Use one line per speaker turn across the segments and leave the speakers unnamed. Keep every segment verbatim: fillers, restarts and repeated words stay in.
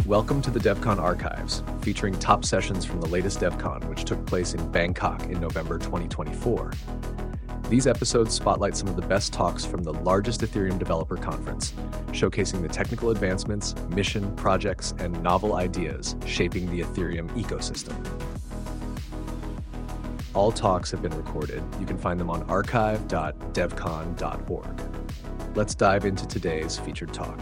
Welcome to the DevCon Archives, featuring top sessions from the latest DevCon, which took place in Bangkok in November twenty twenty-four. These episodes spotlight some of the best talks from the largest Ethereum developer conference, showcasing the technical advancements, mission, projects, and novel ideas shaping the Ethereum ecosystem. All talks have been recorded. You can find them on archive dot devcon dot org. Let's dive into today's featured talk.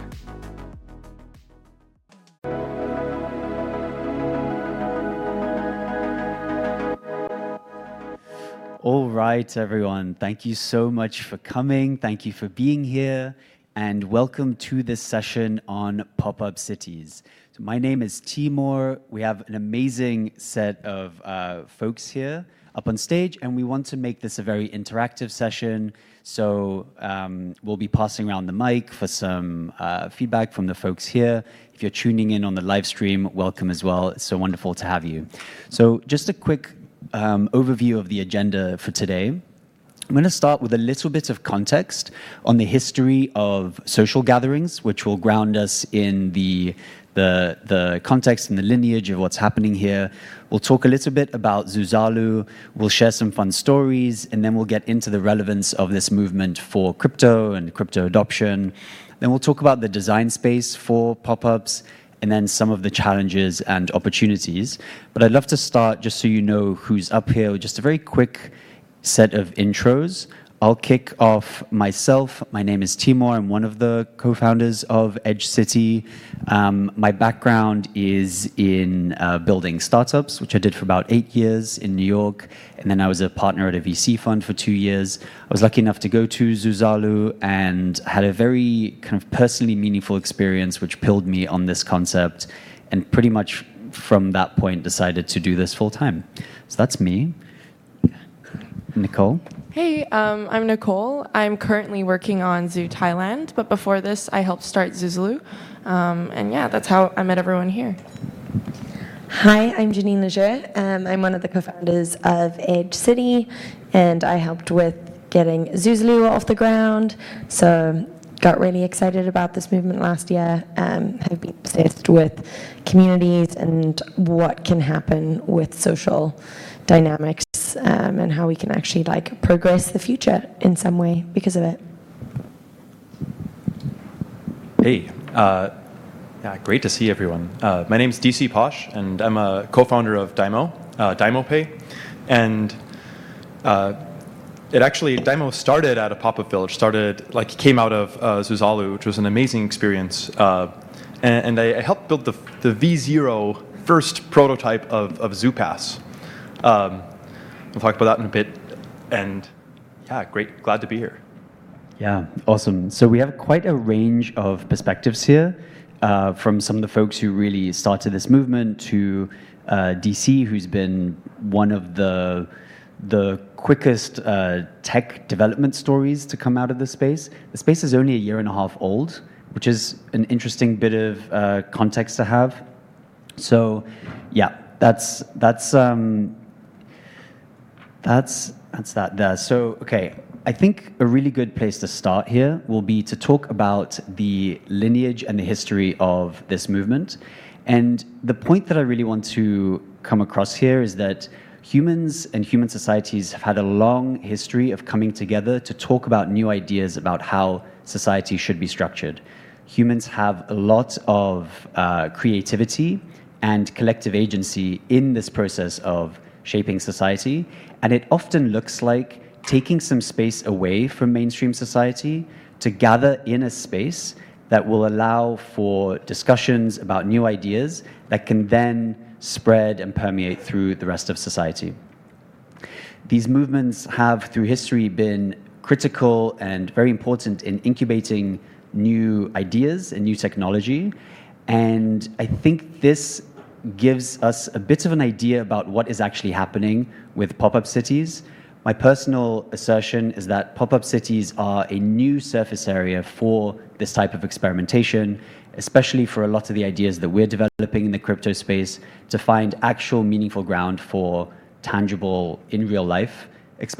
All right, everyone. Thank you so much for coming. Thank you for being here. And welcome to this session on pop-up cities. So my name is Timur. We have an amazing set of uh, folks here up on stage, and we want to make this a very interactive session. So um, we'll be passing around the mic for some uh, feedback from the folks here. If you're tuning in on the live stream, welcome as well. It's so wonderful to have you. So just a quick Um, overview of the agenda for today. I'm going to start with a little bit of context on the history of social gatherings, which will ground us in the, the, the context and the lineage of what's happening here. We'll talk a little bit about Zuzalu, we'll share some fun stories, and then we'll get into the relevance of this movement for crypto and crypto adoption. Then we'll talk about the design space for pop-ups, and then some of the challenges and opportunities. But I'd love to start, just so you know who's up here, with just a very quick set of intros. I'll kick off myself. My name is Timur. I'm one of the co-founders of Edge City. Um, my background is in uh, building startups, which I did for about eight years in New York. And then I was a partner at a V C fund for two years. I was lucky enough to go to Zuzalu and had a very kind of personally meaningful experience, which pilled me on this concept. And pretty much from that point, decided to do this full time. So that's me. Nicole?
Hey, um, I'm Nicole. I'm currently working on Zoo Thailand, but before this, I helped start Zuzalu. Um, and yeah, that's how I met everyone here.
Hi, I'm Janine Leger. Um, I'm one of the co-founders of Edge City, and I helped with getting Zuzalu off the ground. So got really excited about this movement last year. Um, have been obsessed with communities and what can happen with social dynamics um, and how we can actually like progress the future in some way because of it.
Hey, uh, yeah, great to see everyone. Uh, my name is D C Posh, and I'm a co-founder of Dymo, uh, DymoPay, and uh, it actually Dymo started at a pop-up village. Started like came out of uh, Zuzalu, which was an amazing experience, uh, and, and I, I helped build the the V zero first prototype of of ZooPass. Um, we'll talk about that in a bit, and yeah, great, glad to be here.
Yeah, awesome. So we have quite a range of perspectives here, uh, from some of the folks who really started this movement to uh, D C, who's been one of the the quickest uh, tech development stories to come out of the space. The space is only a year and a half old, which is an interesting bit of uh, context to have. So, yeah, that's that's. Um, That's that's that there. So, okay, I think a really good place to start here will be to talk about the lineage and the history of this movement. And the point that I really want to come across here is that humans and human societies have had a long history of coming together to talk about new ideas about how society should be structured. Humans have a lot of uh, creativity and collective agency in this process of shaping society, and it often looks like taking some space away from mainstream society to gather in a space that will allow for discussions about new ideas that can then spread and permeate through the rest of society. These movements have, through history, been critical and very important in incubating new ideas and new technology, and I think this gives us a bit of an idea about what is actually happening with pop-up cities. My personal assertion is that pop-up cities are a new surface area for this type of experimentation, especially for a lot of the ideas that we're developing in the crypto space, to find actual meaningful ground for tangible, in real life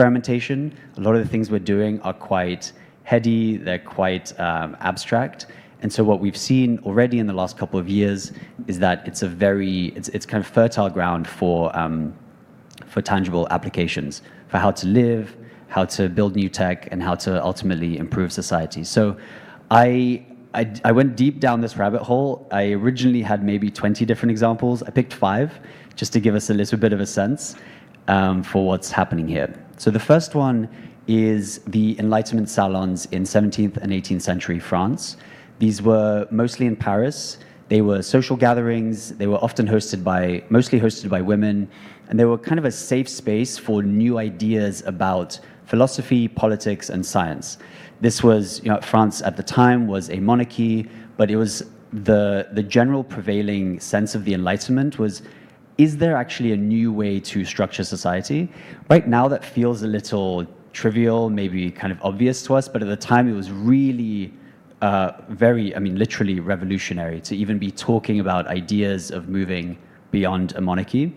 experimentation. A lot of the things we're doing are quite heady, they're quite um, abstract, And so what we've seen already in the last couple of years is that it's a very, it's, it's kind of fertile ground for, um, for tangible applications, for how to live, how to build new tech, and how to ultimately improve society. So I, I, I went deep down this rabbit hole. I originally had maybe twenty different examples. I picked five just to give us a little bit of a sense um, for what's happening here. So the first one is the Enlightenment salons in seventeenth and eighteenth century France. These were mostly in Paris. They were social gatherings. They were often hosted by, mostly hosted by women, and they were kind of a safe space for new ideas about philosophy, politics, and science. This was, you know, France at the time was a monarchy, but it was the, the general prevailing sense of the Enlightenment was, is there actually a new way to structure society? Right now that feels a little trivial, maybe kind of obvious to us, but at the time it was really uh, very, I mean, literally revolutionary to even be talking about ideas of moving beyond a monarchy.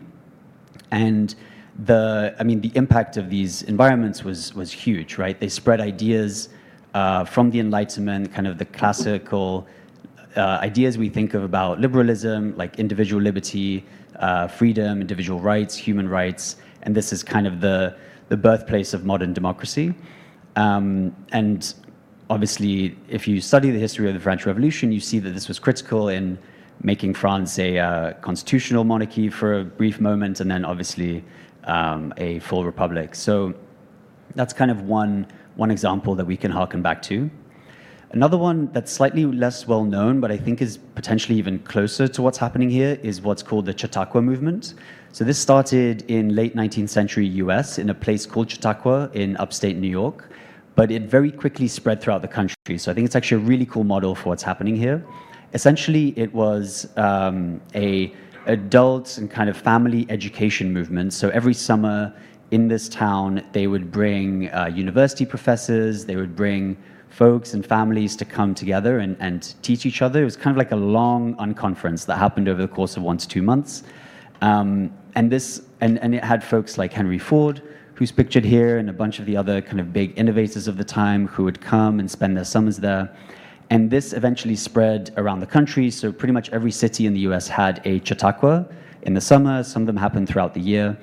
And the, I mean, the impact of these environments was, was huge, right? They spread ideas uh, from the Enlightenment, kind of the classical uh, ideas we think of about liberalism, like individual liberty, uh, freedom, individual rights, human rights, and this is kind of the, the birthplace of modern democracy. Um, and obviously, if you study the history of the French Revolution, you see that this was critical in making France a uh, constitutional monarchy for a brief moment, and then obviously um, a full republic. So that's kind of one, one example that we can harken back to. Another one that's slightly less well known, but I think is potentially even closer to what's happening here, is what's called the Chautauqua movement. So this started in late nineteenth century U S in a place called Chautauqua in upstate New York, but it very quickly spread throughout the country. So I think it's actually a really cool model for what's happening here. Essentially, it was um, a adult and kind of family education movement. So every summer in this town, they would bring uh, university professors, they would bring folks and families to come together and, and teach each other. It was kind of like a long unconference that happened over the course of one to two months. Um, and this, and, and it had folks like Henry Ford, who's pictured here, and a bunch of the other kind of big innovators of the time who would come and spend their summers there. And this eventually spread around the country, so pretty much every city in the U S had a Chautauqua in the summer. Some of them happened throughout the year.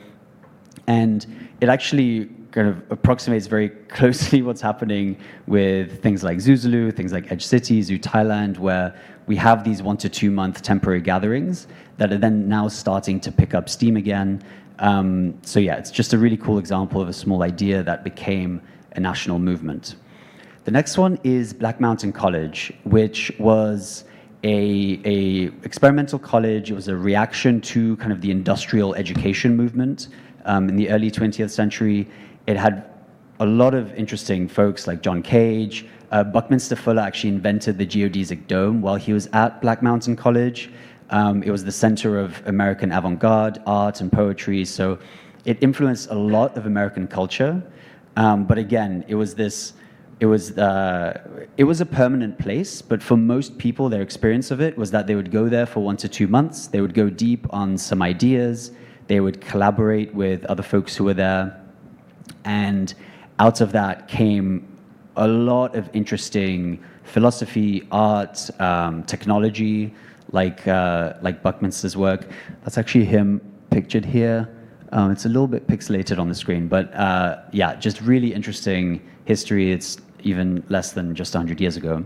And it actually kind of approximates very closely what's happening with things like Zuzulu, things like Edge City, Zoo Thailand, where we have these one to two month temporary gatherings that are then now starting to pick up steam again. Um, so yeah, it's just a really cool example of a small idea that became a national movement. The next one is Black Mountain College, which was a, a experimental college. It was a reaction to kind of the industrial education movement um, in the early twentieth century. It had a lot of interesting folks like John Cage. Uh, Buckminster Fuller actually invented the geodesic dome while he was at Black Mountain College. Um, it was the center of American avant-garde art and poetry, so it influenced a lot of American culture. Um, but again, it was this, it was uh, it was a permanent place. But for most people, their experience of it was that they would go there for one to two months. They would go deep on some ideas. They would collaborate with other folks who were there, and out of that came a lot of interesting philosophy, art, um, technology, like uh, like Buckminster's work. That's actually him pictured here. Um, it's a little bit pixelated on the screen, but uh, yeah, just really interesting history. It's even less than just one hundred years ago.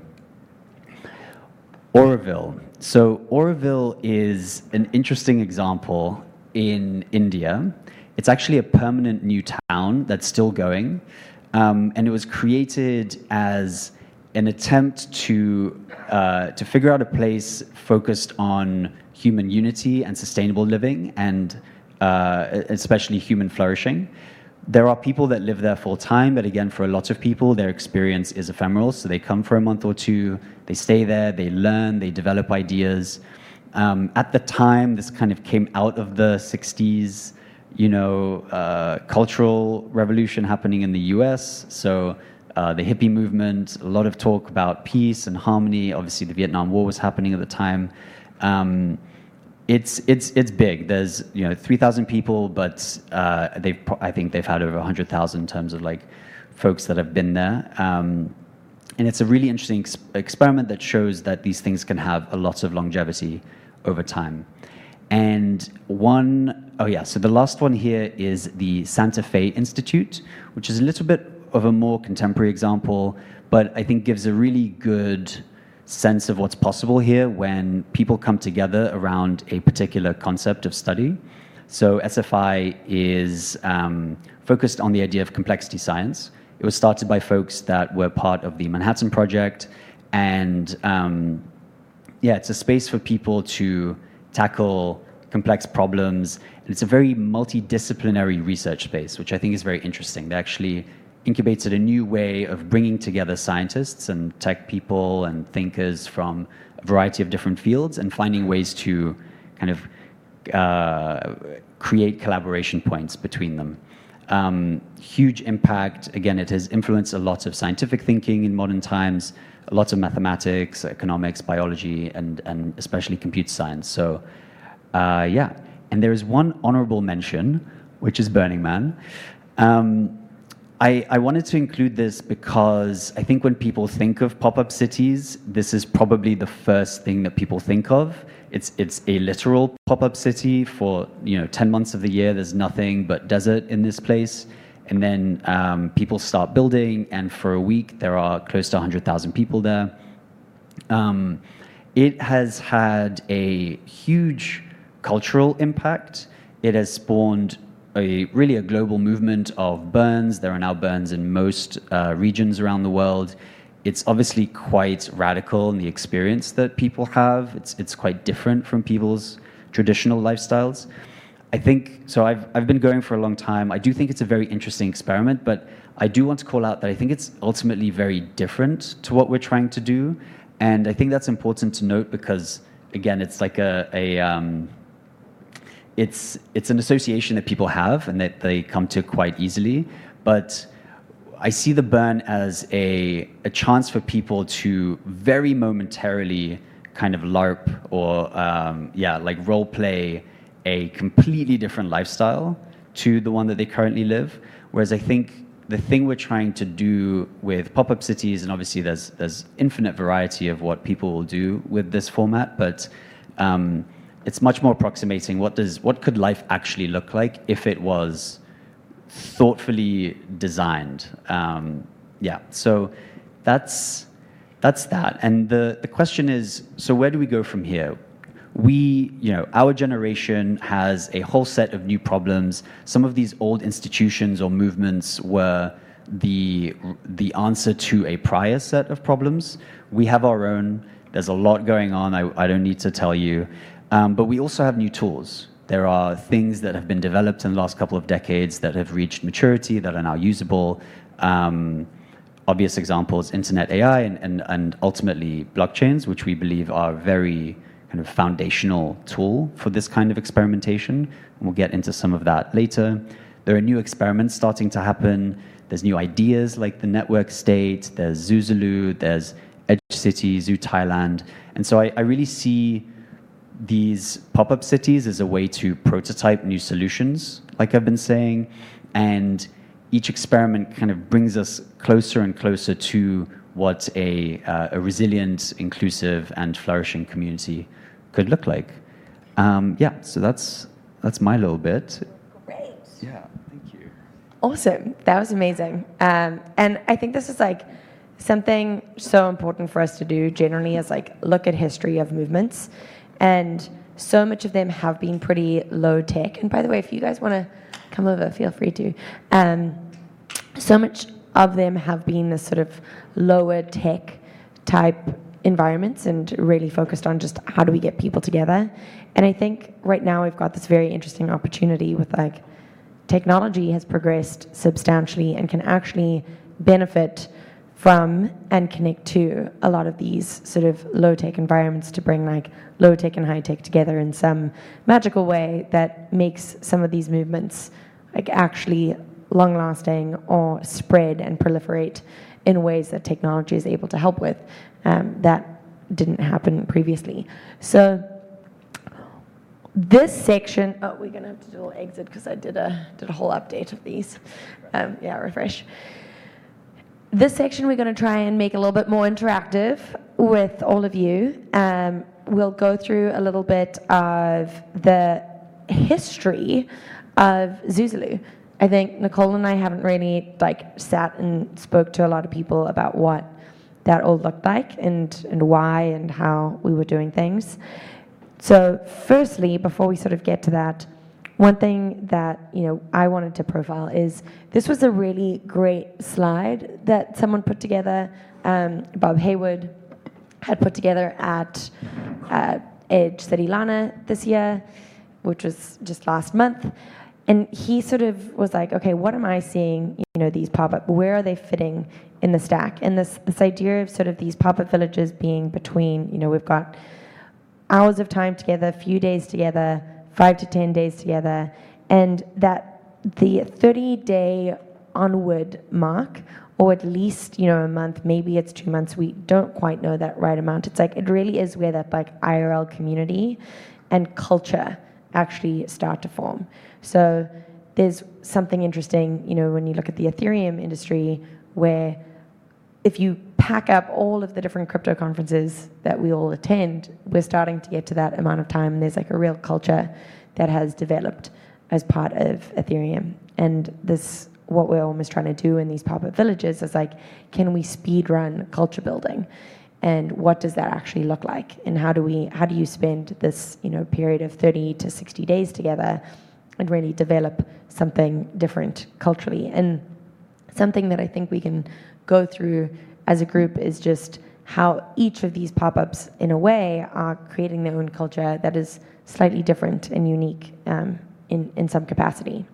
Auroville. So Auroville is an interesting example in India. It's actually a permanent new town that's still going, um, and it was created as an attempt to uh, to figure out a place focused on human unity and sustainable living, and uh, especially human flourishing. There are people that live there full time, but again, for a lot of people, their experience is ephemeral. So they come for a month or two, they stay there, they learn, they develop ideas. Um, at the time, this kind of came out of the sixties, you know, uh, cultural revolution happening in the U S. So uh, the hippie movement, a lot of talk about peace and harmony. Obviously, the Vietnam War was happening at the time. Um, it's it's it's big. There's you know three thousand people, but uh, they've I think they've had over one hundred thousand in terms of like folks that have been there. Um, and it's a really interesting ex experiment that shows that these things can have a lot of longevity over time. And one, oh yeah, so the last one here is the Santa Fe Institute, which is a little bit of a more contemporary example, but I think gives a really good sense of what's possible here when people come together around a particular concept of study. So S F I is um, focused on the idea of complexity science. It was started by folks that were part of the Manhattan Project, and um, yeah, it's a space for people to tackle complex problems. And it's a very multidisciplinary research space, which I think is very interesting. They actually incubated a new way of bringing together scientists and tech people and thinkers from a variety of different fields and finding ways to kind of uh, create collaboration points between them. Um, huge impact. Again, it has influenced a lot of scientific thinking in modern times, a lot of mathematics, economics, biology, and, and especially computer science. So uh, yeah, and there is one honorable mention, which is Burning Man. Um, I, I wanted to include this because I think when people think of pop-up cities, this is probably the first thing that people think of. It's, it's a literal pop-up city for, you know, ten months of the year. There's nothing but desert in this place. And then um, people start building, and for a week, there are close to one hundred thousand people there. Um, it has had a huge cultural impact. It has spawned a really a global movement of burns. There are now burns in most uh, regions around the world. It's obviously quite radical in the experience that people have. It's, it's quite different from people's traditional lifestyles. I think, so I've, I've been going for a long time. I do think it's a very interesting experiment, but I do want to call out that I think it's ultimately very different to what we're trying to do. And I think that's important to note because, again, it's like a, a um, it's, it's an association that people have and that they come to quite easily. But I see the burn as a, a chance for people to very momentarily kind of LARP or, um, yeah, like role play a completely different lifestyle to the one that they currently live. Whereas I think the thing we're trying to do with pop-up cities, and obviously there's there's infinite variety of what people will do with this format, but um, it's much more approximating what does what could life actually look like if it was thoughtfully designed. Um, yeah, so that's that's that. And the the question is, so where do we go from here? We, you know, our generation has a whole set of new problems. Some of these old institutions or movements were the, the answer to a prior set of problems. We have our own. There's a lot going on. I, I don't need to tell you. Um, but we also have new tools. There are things that have been developed in the last couple of decades that have reached maturity, that are now usable. Um, obvious examples, internet A I and, and, and ultimately blockchains, which we believe are very kind of foundational tool for this kind of experimentation. And we'll get into some of that later. There are new experiments starting to happen. There's new ideas like the network state, there's Zuzulu, there's Edge City, Zoo Thailand. And so I, I really see these pop-up cities as a way to prototype new solutions, like I've been saying. And each experiment kind of brings us closer and closer to what a, uh, a resilient, inclusive, and flourishing community could look like. Um, yeah, so that's that's my little bit.
Great.
Yeah, thank you.
Awesome. That was amazing. Um, and I think this is like something so important for us to do generally is like look at history of movements. And so much of them have been pretty low tech. And by the way, if you guys want to come over, feel free to. Um, so much of them have been this sort of lower tech type environments and really focused on just how do we get people together. And I think right now we've got this very interesting opportunity with like technology has progressed substantially and can actually benefit from and connect to a lot of these sort of low tech environments to bring like low tech and high tech together in some magical way that makes some of these movements like actually long lasting or spread and proliferate in ways that technology is able to help with. Um, that didn't happen previously. So this section, oh, we're gonna have to do a little exit because I did a did a whole update of these. Um, yeah, refresh. this section we're going to try and make a little bit more interactive with all of you. Um, we'll go through a little bit of the history of Zuzulu. I think Nicole and I haven't really like sat and spoke to a lot of people about what that all looked like and, and why and how we were doing things. So firstly, before we sort of get to that, one thing that, you know, I wanted to profile is this was a really great slide that someone put together. Um, Bob Haywood had put together at uh, Edge City Lana this year, which was just last month. And he sort of was like, okay, what am I seeing, you know, these pop-up, where are they fitting in the stack? And this, this idea of sort of these pop-up villages being between, you know, we've got hours of time together, a few days together, five to ten days together, and that the thirty-day onward mark, or at least, you know, a month, maybe it's two months, we don't quite know that right amount. It's like, it really is where that like I R L community and culture actually start to form. So there's something interesting, you know, when you look at the Ethereum industry, where if you pack up all of the different crypto conferences that we all attend, we're starting to get to that amount of time. There's like a real culture that has developed as part of Ethereum. And this, what we're almost trying to do in these pop-up villages is like, can we speed run culture building? And what does that actually look like? And how do we, how do you spend this, you know, period of thirty to sixty days together and really develop something different culturally? And something that I think we can go through as a group is just how each of these pop-ups, in a way, are creating their own culture that is slightly different and unique um, in, in some capacity.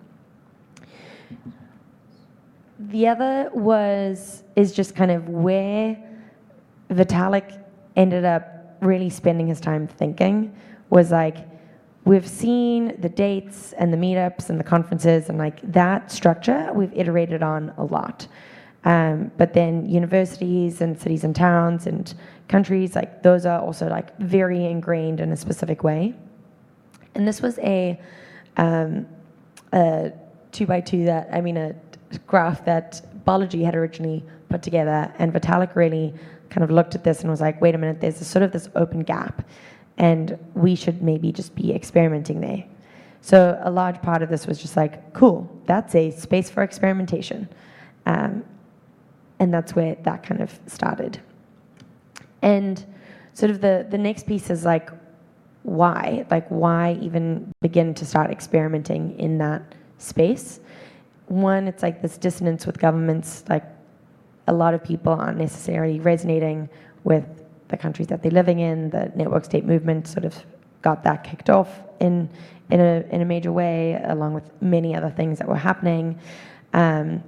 The other was, is just kind of where Vitalik ended up really spending his time thinking, was like, we've seen the dates and the meetups and the conferences, and like that structure we've iterated on a lot. Um, but then universities and cities and towns and countries, like those are also like very ingrained in a specific way. And this was a, um, a two by two that, I mean, a graph that Balaji had originally put together, and Vitalik really kind of looked at this and was like, wait a minute, there's a sort of this open gap, and we should maybe just be experimenting there. So a large part of this was just like, cool, that's a space for experimentation. Um, and that's where that kind of started. And sort of the, the next piece is like, why? Like, why even begin to start experimenting in that space? One, it's like this dissonance with governments, like a lot of people aren't necessarily resonating with the countries that they're living in. The network state movement sort of got that kicked off in in a in a major way, along with many other things that were happening. Um,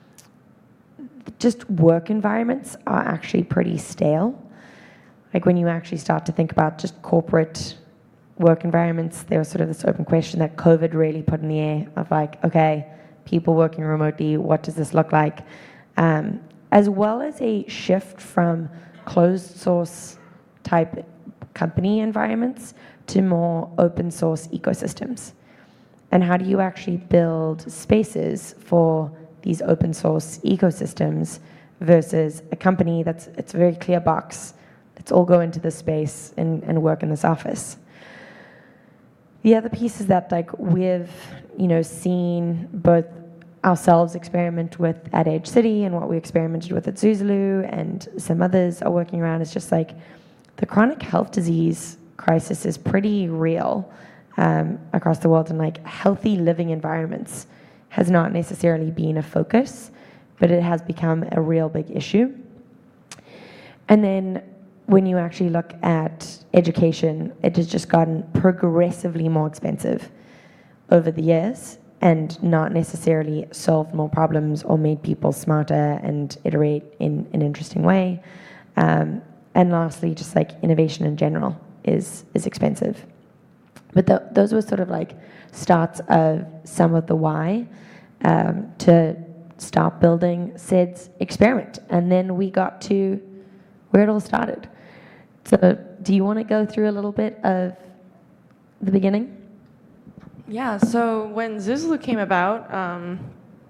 just work environments are actually pretty stale. Like when you actually start to think about just corporate work environments, there was sort of this open question that COVID really put in the air of like, okay, people working remotely, what does this look like? Um, as well as a shift from closed source type company environments to more open source ecosystems. And how do you actually build spaces for these open source ecosystems versus a company that's, it's a very clear box. Let's all go into this space and, and work in this office. The other piece is that like we've, you know, seen both ourselves experiment with at Edge City and what we experimented with at Zuzulu, and some others are working around, is just like the chronic health disease crisis is pretty real um, across the world, and like healthy living environments has not necessarily been a focus, but it has become a real big issue. And then when you actually look at education, it has just gotten progressively more expensive over the years and not necessarily solved more problems or made people smarter and iterate in an interesting way. Um, and lastly, just like innovation in general is is expensive. But the, those were sort of like starts of some of the why um, to start building S E D's experiment. And then we got to where it all started. So do you want to go through a little bit of the beginning?
Yeah, so when Zuzulu came about, um,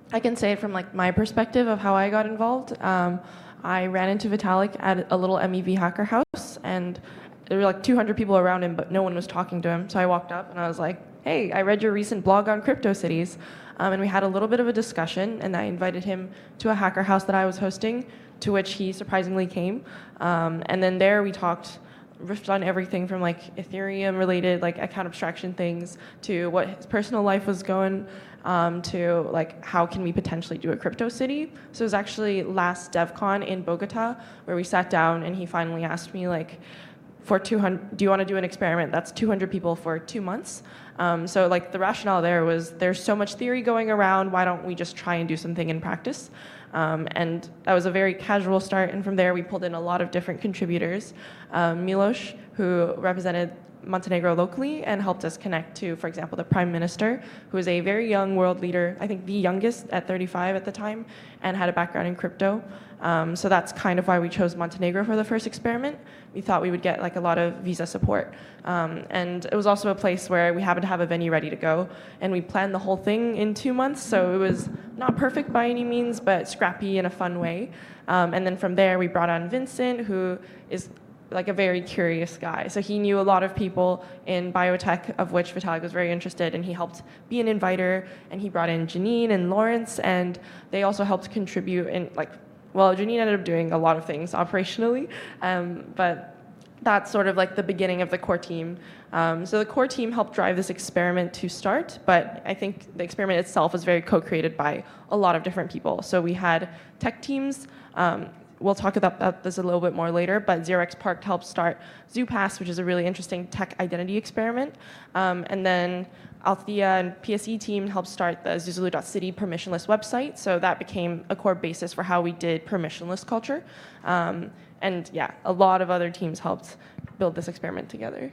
I can say it from like my perspective of how I got involved. Um, I ran into Vitalik at a little M E V hacker house, and there were like two hundred people around him, but no one was talking to him. So I walked up and I was like, hey, I read your recent blog on CryptoCities. Um, and we had a little bit of a discussion, and I invited him to a hacker house that I was hosting, to which he surprisingly came. Um, and then there we talked, riffed on everything from like Ethereum related, like account abstraction things, to what his personal life was going, um, to like how can we potentially do a crypto city. So it was actually last DevCon in Bogota where we sat down and he finally asked me like, for two hundred, do you want to do an experiment that's two hundred people for two months? Um, so like the rationale there was there's so much theory going around, why don't we just try and do something in practice? Um, and that was a very casual start, and from there we pulled in a lot of different contributors. Um, Milos, who represented Montenegro locally and helped us connect to, for example, the Prime Minister, who is a very young world leader, I think the youngest at thirty-five at the time, and had a background in crypto. Um, so that's kind of why we chose Montenegro for the first experiment. We thought we would get like a lot of visa support. Um, and it was also a place where we happened to have a venue ready to go, and we planned the whole thing in two months, so it was not perfect by any means, but scrappy in a fun way. Um, and then from there, we brought on Vincent, who is like a very curious guy. So he knew a lot of people in biotech, of which Vitalik was very interested, and he helped be an inviter, and he brought in Janine and Lawrence, and they also helped contribute in like, well, Janine ended up doing a lot of things operationally, um, but that's sort of like the beginning of the core team. Um, so the core team helped drive this experiment to start, but I think the experiment itself was very co-created by a lot of different people. So we had tech teams. Um, we'll talk about this a little bit more later, but Zero X Park helped start ZooPass, which is a really interesting tech identity experiment. Um, and then Althea and P S E team helped start the Zuzulu dot city permissionless website, so that became a core basis for how we did permissionless culture. Um, and yeah, a lot of other teams helped build this experiment together.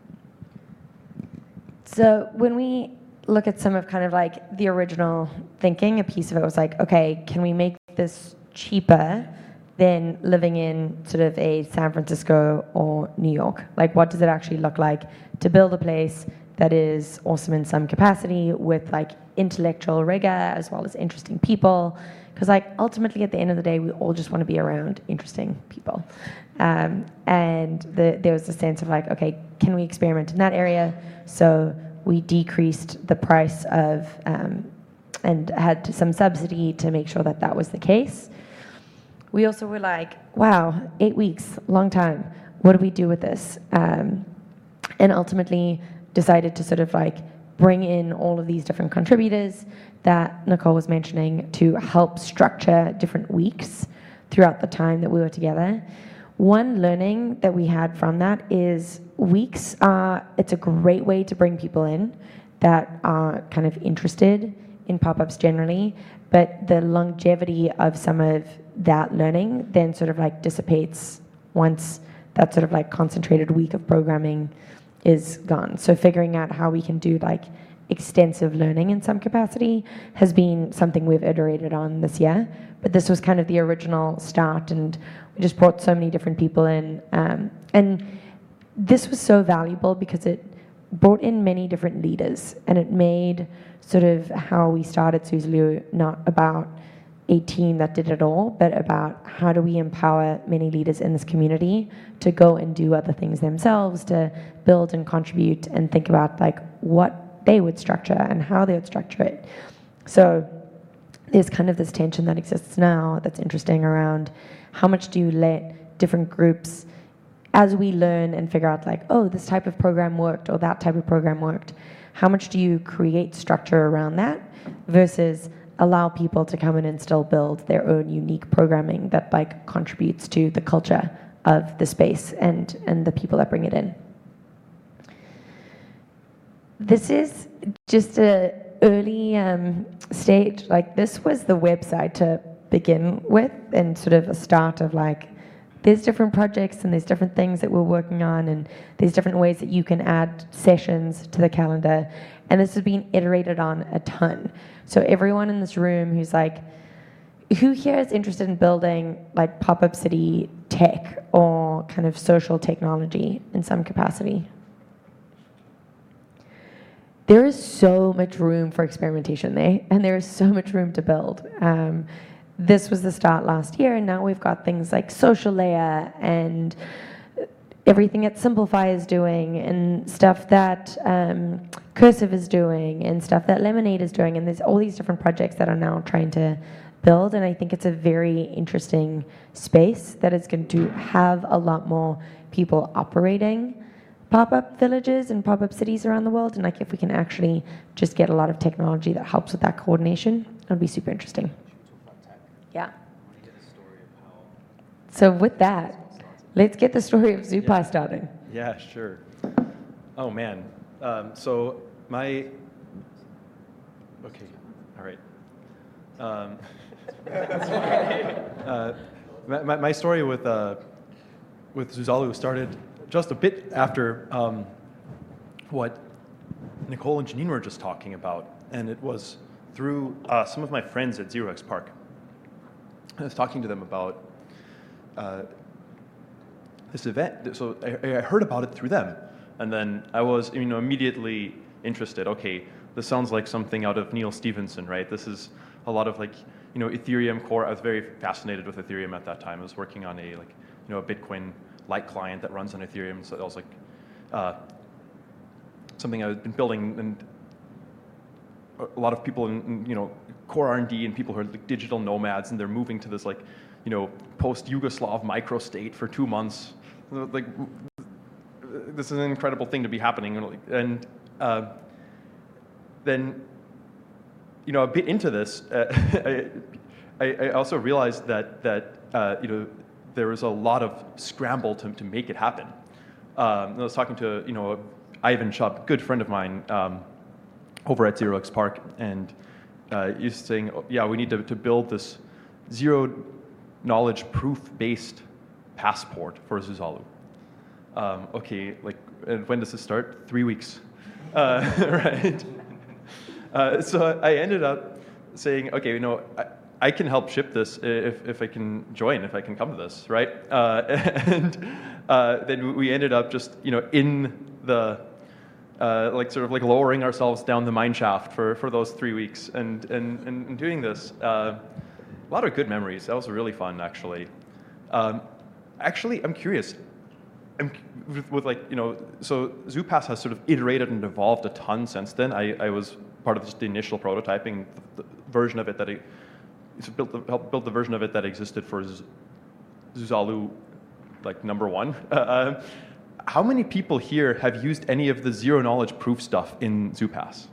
So when we look at some of kind of like the original thinking, a piece of it was like, okay, can we make this cheaper than living in sort of a San Francisco or New York? Like, what does it actually look like to build a place that is awesome in some capacity with like intellectual rigor as well as interesting people? Because like ultimately at the end of the day, we all just want to be around interesting people. Um, and the, there was a sense of like, okay, can we experiment in that area? So we decreased the price of um, and had some subsidy to make sure that that was the case. We also were like, wow, eight weeks, long time. What do we do with this? Um, and ultimately decided to sort of like bring in all of these different contributors that Nicole was mentioning to help structure different weeks throughout the time that we were together. One learning that we had from that is weeks are, it's a great way to bring people in that are kind of interested in pop-ups generally, but the longevity of some of that learning then sort of like dissipates once that sort of like concentrated week of programming is gone. So figuring out how we can do like extensive learning in some capacity has been something we've iterated on this year, but this was kind of the original start, and we just brought so many different people in. Um, and this was so valuable because it brought in many different leaders, and it made sort of how we started Zuzulu not about a team that did it all, but about how do we empower many leaders in this community to go and do other things themselves, to build and contribute and think about like what they would structure and how they would structure it. So there's kind of this tension that exists now that's interesting around how much do you let different groups, as we learn and figure out like, oh, this type of program worked or that type of program worked, how much do you create structure around that versus allow people to come in and still build their own unique programming that like contributes to the culture of the space and, and the people that bring it in. This is just a early um, stage. Like this was the website to begin with and sort of a start of like, there's different projects and there's different things that we're working on and there's different ways that you can add sessions to the calendar. And this has been iterated on a ton. So everyone in this room who's like, who here is interested in building like pop-up city tech or kind of social technology in some capacity? there is so much room for experimentation there, and there is so much room to build. Um, this was the start last year, and now we've got things like Social Layer and everything that Simplify is doing, and stuff that um, Cursive is doing, and stuff that Lemonade is doing, and there's all these different projects that are now trying to build, and I think it's a very interesting space that is going to have a lot more people operating pop-up villages and pop-up cities around the world, and like if we can actually just get a lot of technology that helps with that coordination, it'll be super interesting. Yeah. So with that, let's get the story of Zupai
yeah.
started.
Yeah, sure. Oh man. Um, so my. Okay. All right. Um, uh, my, my story with uh, with Zuzalu started just a bit after um, what Nicole and Janine were just talking about, and it was through uh, some of my friends at Zero X Park. I was talking to them about uh, this event, so I, I heard about it through them, and then I was, you know, immediately interested. Okay, this sounds like something out of Neil Stephenson, right? This is a lot of like, you know, Ethereum core. I was very fascinated with Ethereum at that time. I was working on a like, you know, a Bitcoin-like client that runs on Ethereum, so that was like uh, something I've been building, and a lot of people in, in you know, core R and D and people who are like digital nomads, and they're moving to this like, you know, post-Yugoslav microstate for two months. Like, this is an incredible thing to be happening, and uh, then, you know, a bit into this, uh, I, I also realized that that uh, you know, there was a lot of scramble to to make it happen. Um, I was talking to, you know, Ivan Chubb, good friend of mine, um, over at Zero X Park, and uh, he's saying, oh, yeah, we need to, to build this zero knowledge proof-based passport for Zuzalu. Um, okay, like, and when does this start? Three weeks, uh, right? Uh, so I ended up saying, okay, you know, I, I can help ship this if, if I can join, if I can come to this, right? Uh, and uh, then we ended up just, you know, in the, uh, like sort of like lowering ourselves down the mine shaft for, for those three weeks and, and, and doing this. Uh, a lot of good memories. That was really fun, actually. Um, actually, I'm curious. I'm, with, with like, you know, so ZooPass has sort of iterated and evolved a ton since then. I, I was part of just the initial prototyping, the, the version of it that it, it's built the, helped build the version of it that existed for Z- Zuzalu, like number one. Uh, how many people here have used any of the zero knowledge proof stuff in ZooPass?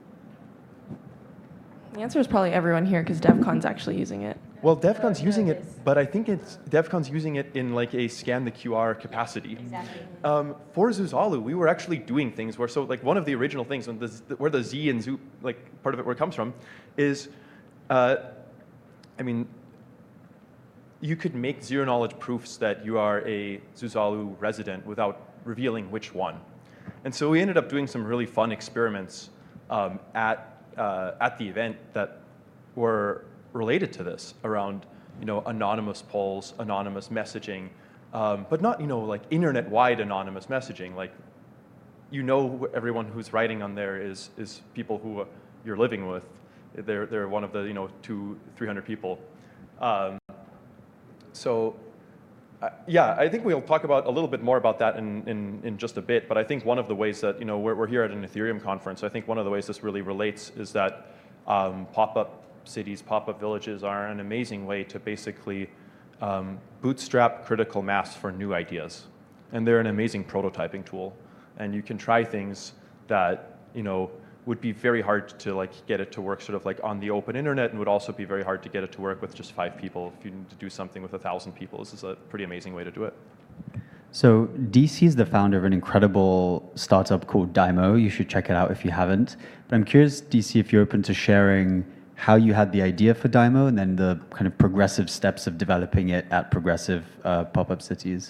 The answer is probably everyone here, because DevCon's actually using it.
Well, DevCon's using it, but I think it's DevCon's using it in like a scan the Q R capacity.
Exactly.
Um, for Zuzalu, we were actually doing things where, so like one of the original things, when the, where the Z and Zoo, like part of it where it comes from, is, uh, I mean, you could make zero knowledge proofs that you are a Zuzalu resident without revealing which one. And so we ended up doing some really fun experiments um, at uh, at the event that were related to this, around, you know, anonymous polls, anonymous messaging, um, but not, you know, like internet-wide anonymous messaging. Like, you know, everyone who's writing on there is is people who uh, you're living with. They're they're one of the, you know, two, three hundred people. Um, so, uh, yeah, I think we'll talk about a little bit more about that in, in in just a bit. But I think one of the ways that, you know, we're we're here at an Ethereum conference. I think one of the ways this really relates is that um, pop-up cities, pop-up villages are an amazing way to basically um, bootstrap critical mass for new ideas. And they're an amazing prototyping tool. And you can try things that, you know, would be very hard to like get it to work sort of like on the open internet, and would also be very hard to get it to work with just five people. If you need to do something with a thousand people, this is a pretty amazing way to do it.
So D C is the founder of an incredible startup called Dymo. You should check it out if you haven't. But I'm curious, D C, if you're open to sharing how you had the idea for Dymo, and then the kind of progressive steps of developing it at progressive uh, pop-up cities.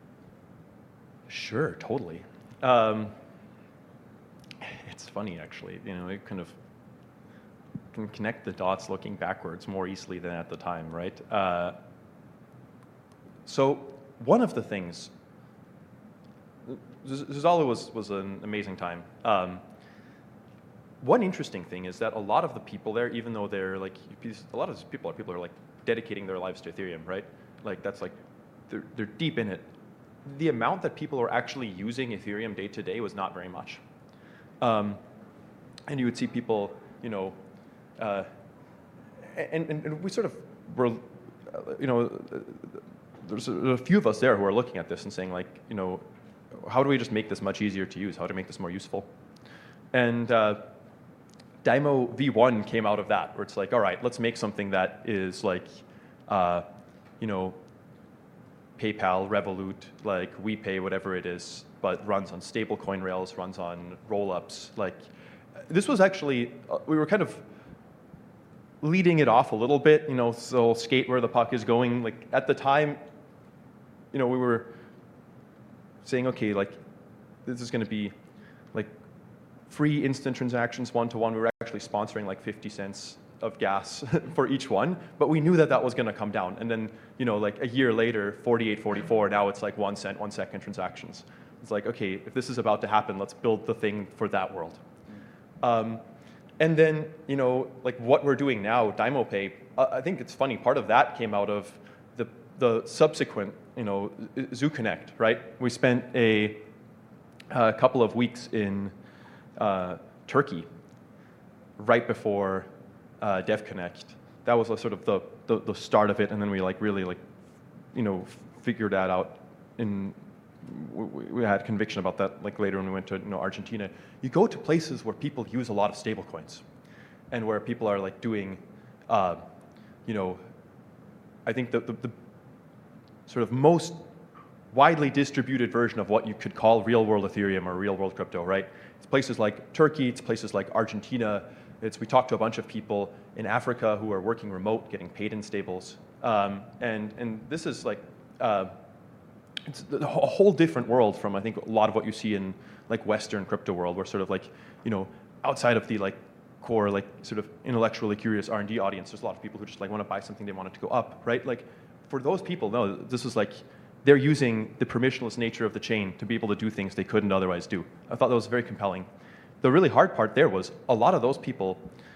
Sure, totally. Um, it's funny, actually. You know, it kind of can connect the dots looking backwards more easily than at the time, right? Uh, so one of the things, Zuzalu was was an amazing time. Um, one interesting thing is that a lot of the people there, even though they're like, a lot of these people are people are like dedicating their lives to Ethereum, right? Like that's like, they're, they're deep in it. The amount that people are actually using Ethereum day to day was not very much. Um, and you would see people, you know, uh, and, and, and we sort of were, you know, there's a, a few of us there who are looking at this and saying like, you know, how do we just make this much easier to use? How to make this more useful? And uh, Dymo V one came out of that, where it's like, all right, let's make something that is like, uh, you know, PayPal, Revolut, like WePay, whatever it is, but runs on stablecoin rails, runs on rollups. Like, this was actually, uh, we were kind of leading it off a little bit, you know, so skate where the puck is going. Like, at the time, you know, we were saying, okay, like, this is going to be, like, free instant transactions one-to-one. We were actually sponsoring, like, fifty cents of gas for each one, but we knew that that was going to come down. And then, you know, like a year later, forty-eight forty-four, now it's like one cent, one second transactions. It's like, okay, if this is about to happen, let's build the thing for that world. Um, and then, you know, like what we're doing now, DymoPay, uh, I think it's funny, part of that came out of the, the subsequent, you know, ZooConnect, right? We spent a, a couple of weeks in uh, Turkey right before Uh, DevConnect. That was a sort of the, the the start of it, and then we like really like, you know, figured that out. In we, we had conviction about that like later when we went to you know Argentina. You go to places where people use a lot of stablecoins, and where people are like doing, uh, you know, I think the, the the sort of most widely distributed version of what you could call real world Ethereum or real world crypto, right? It's places like Turkey, it's places like Argentina. It's, we talked to a bunch of people in Africa who are working remote, getting paid in stables. Um, and, and this is like, uh, it's a whole different world from, I think, a lot of what you see in like Western crypto world, where sort of like, you know, outside of the like core, like sort of intellectually curious R and D audience, there's a lot of people who just like want to buy something, they want it to go up, right? Like for those people, no, this is like, they're using the permissionless nature of the chain to be able to do things they couldn't otherwise do. I thought that was very compelling. The really hard part there was a lot of those people,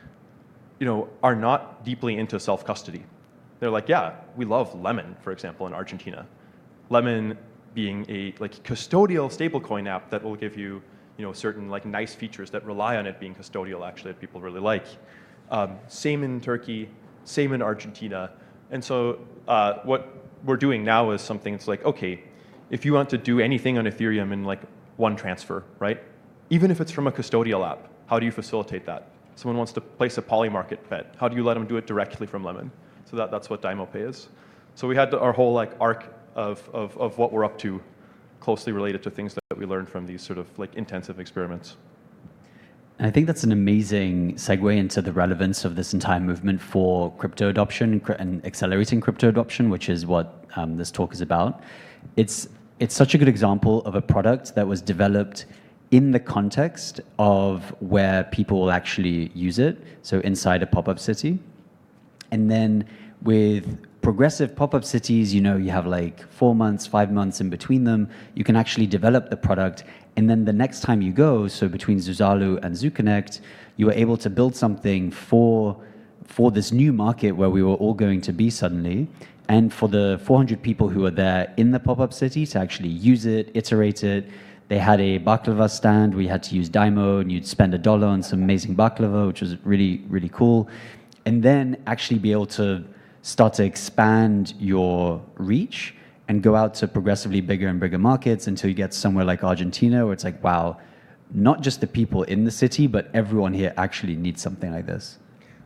you know, are not deeply into self-custody. They're like, yeah, we love Lemon, for example, in Argentina. Lemon being a like custodial stablecoin app that will give you, you know, certain like nice features that rely on it being custodial, actually, that people really like. Um, same in Turkey, same in Argentina. And so uh, what we're doing now is something that's like, okay, if you want to do anything on Ethereum in like one transfer, right? Even if it's from a custodial app, how do you facilitate that? Someone wants to place a Polymarket bet. How do you let them do it directly from Lemon? So that, that's what DymoPay is. So we had our whole like arc of, of, of what we're up to closely related to things that we learned from these sort of like intensive experiments.
And I think that's an amazing segue into the relevance of this entire movement for crypto adoption and accelerating crypto adoption, which is what um, this talk is about. It's, it's such a good example of a product that was developed in the context of where people will actually use it, so inside a pop-up city. And then with progressive pop-up cities, you know, you have like four months, five months in between them, you can actually develop the product, and then the next time you go, so between Zuzalu and ZooConnect, you were able to build something for, for this new market where we were all going to be suddenly, and for the four hundred people who were there in the pop-up city to actually use it, iterate it. They had a baklava stand. We had to use Dymo, and you'd spend a dollar on some amazing baklava, which was really, really cool. And then actually be able to start to expand your reach and go out to progressively bigger and bigger markets until you get somewhere like Argentina, where it's like, wow, not just the people in the city, but everyone here actually needs something like this.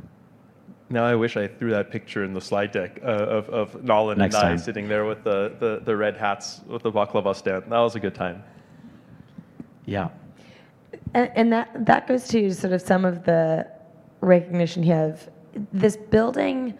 Now I wish I threw that picture in the slide deck uh, of, of Nolan
Next
and I
time.
sitting there with the, the, the red hats with the baklava stand. That was a good time.
Yeah.
And, and that, that goes to sort of some of the recognition here of this building,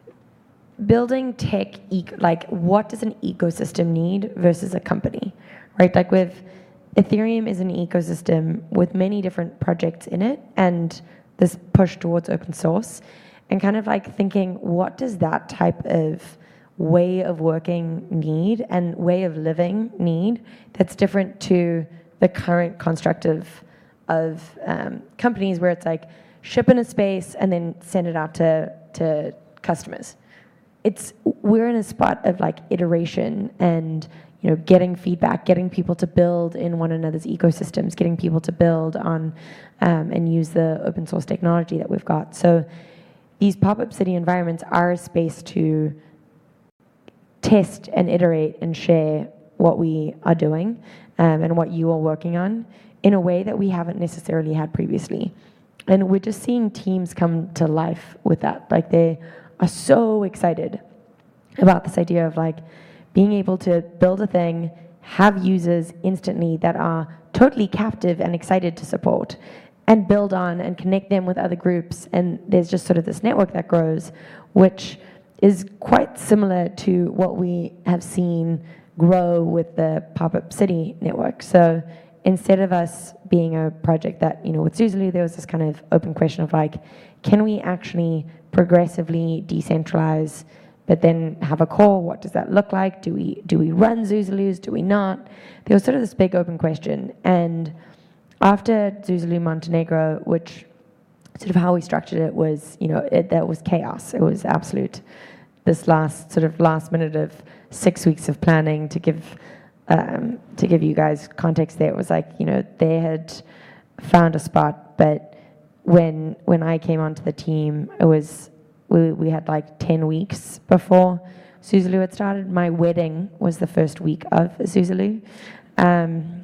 building tech, eco, like what does an ecosystem need versus a company, right? Like with Ethereum is an ecosystem with many different projects in it and this push towards open source and kind of like thinking, what does that type of way of working need and way of living need that's different to the current construct of of um, companies where it's like ship in a space and then send it out to to customers. It's we're in a spot of like iteration and, you know, getting feedback, getting people to build in one another's ecosystems, getting people to build on um, and use the open source technology that we've got. So these pop-up city environments are a space to test and iterate and share what we are doing um, and what you are working on in a way that we haven't necessarily had previously. And we're just seeing teams come to life with that. Like, they are so excited about this idea of like being able to build a thing, have users instantly that are totally captive and excited to support, and build on and connect them with other groups. And there's just sort of this network that grows, which is quite similar to what we have seen grow with the Pop-Up City network. So instead of us being a project that, you know, with Zuzulu, there was this kind of open question of like, can we actually progressively decentralize, but then have a core? What does that look like? Do we do we run Zuzulus? Do we not? There was sort of this big open question. And after Zuzulu Montenegro, which sort of how we structured it was, you know, it, that was chaos. It was absolute. This last sort of last minute of six weeks of planning to give um, to give you guys context there, it was like, you know, they had found a spot, but when when I came onto the team, it was we we had like ten weeks before Zuzulu had started. My wedding was the first week of Zuzulu. Um,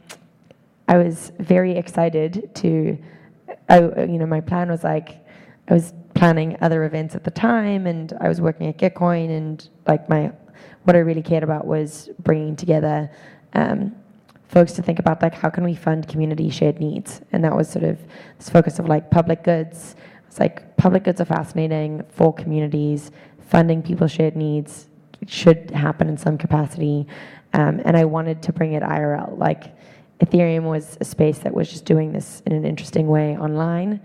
I was very excited to, I, you know, my plan was like, I was planning other events at the time, and I was working at Gitcoin, and like my, what I really cared about was bringing together um, folks to think about like, how can we fund community shared needs? And that was sort of this focus of like public goods. It's like public goods are fascinating for communities. Funding people's shared needs should happen in some capacity. Um, and I wanted to bring it I R L. Like, Ethereum was a space that was just doing this in an interesting way online.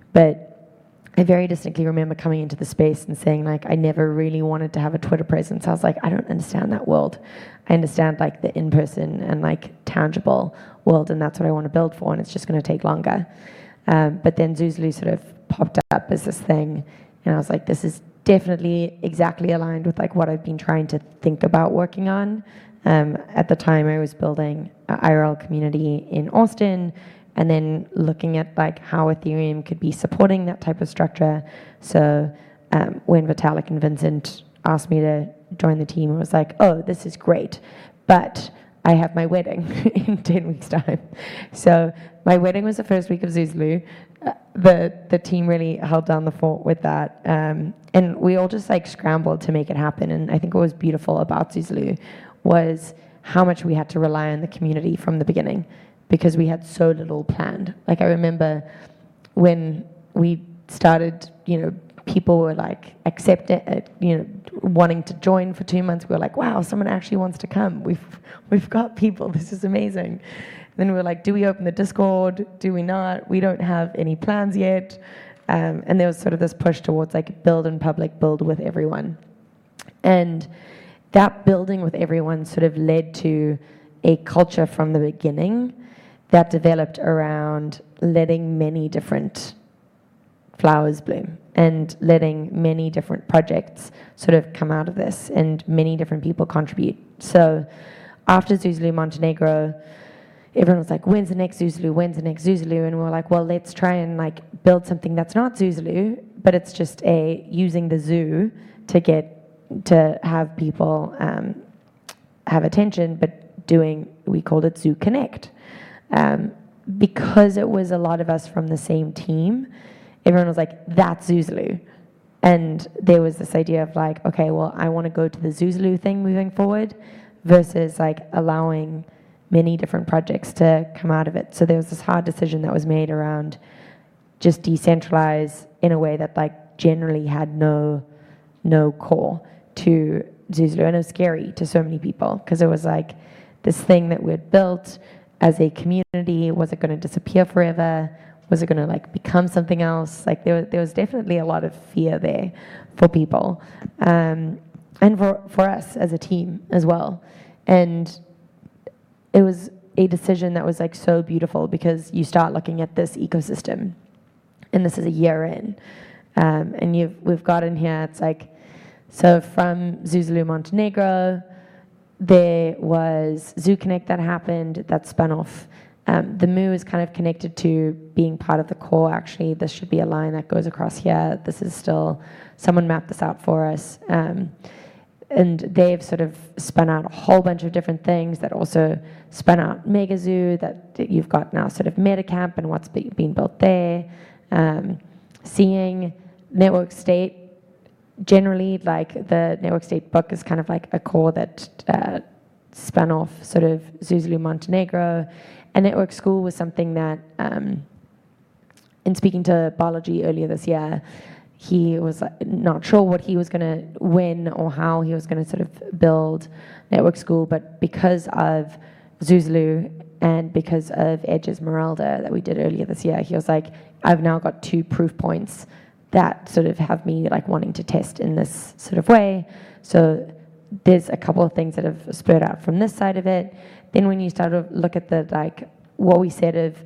But I very distinctly remember coming into the space and saying, like, I never really wanted to have a Twitter presence. I was like, I don't understand that world. I understand, like, the in-person and, like, tangible world, and that's what I want to build for, and it's just going to take longer. Um, but then Zuzulu sort of popped up as this thing, and I was like, this is definitely exactly aligned with, like, what I've been trying to think about working on. Um, at the time, I was building an I R L community in Austin, and then looking at like how Ethereum could be supporting that type of structure. So um, when Vitalik and Vincent asked me to join the team, it was like, oh, this is great, but I have my wedding in ten weeks' time. So my wedding was the first week of Zuzulu. Uh, the the team really held down the fort with that, um, and we all just like scrambled to make it happen. And I think what was beautiful about Zuzulu was how much we had to rely on the community from the beginning, because we had so little planned. Like, I remember when we started, you know, people were like accepting, uh, you know, wanting to join for two months. We were like, wow, someone actually wants to come. We've we've got people. This is amazing. And then we were like, do we open the Discord? Do we not? We don't have any plans yet. Um, and there was sort of this push towards like build in public, build with everyone. And that building with everyone sort of led to a culture from the beginning that developed around letting many different flowers bloom and letting many different projects sort of come out of this and many different people contribute. So after Zuzulu Montenegro, everyone was like, when's the next Zuzulu? When's the next Zuzulu? And we were like, well, let's try and like build something that's not Zuzulu, but it's just a using the zoo to get to have people um, have attention, but doing, we called it Zoo Connect. Um, because it was a lot of us from the same team, everyone was like, that's Zuzulu. And there was this idea of like, okay, well, I want to go to the Zuzulu thing moving forward versus like allowing many different projects to come out of it. So there was this hard decision that was made around just decentralize in a way that like generally had no no core to Zuzulu. And it was scary to so many people because it was like this thing that we'd built as a community. Was it going to disappear forever? Was it going to like become something else? Like there, there was definitely a lot of fear there for people, um, and for for us as a team as well. And it was a decision that was like so beautiful, because you start looking at this ecosystem, and this is a year in, um, and you've we've got in here, it's like, so from Zuzulu Montenegro, there was ZooConnect that happened, that spun off. Um, the Moo is kind of connected to being part of the core. Actually, this should be a line that goes across here. This is still, someone mapped this out for us. Um, and they've sort of spun out a whole bunch of different things that also spun out Megazoo, that you've got now sort of Metacamp and what's be, being built there. Um, seeing Network State, generally, like the Network State book is kind of like a core that uh, spun off sort of Zuzulu Montenegro. And Network School was something that, um, in speaking to Balaji earlier this year, he was not sure what he was going to win or how he was going to sort of build Network School, but because of Zuzulu and because of Edge's Meralda that we did earlier this year, he was like, I've now got two proof points that sort of have me like wanting to test in this sort of way. So there's a couple of things that have spurred out from this side of it. Then when you start to look at the, like, what we said of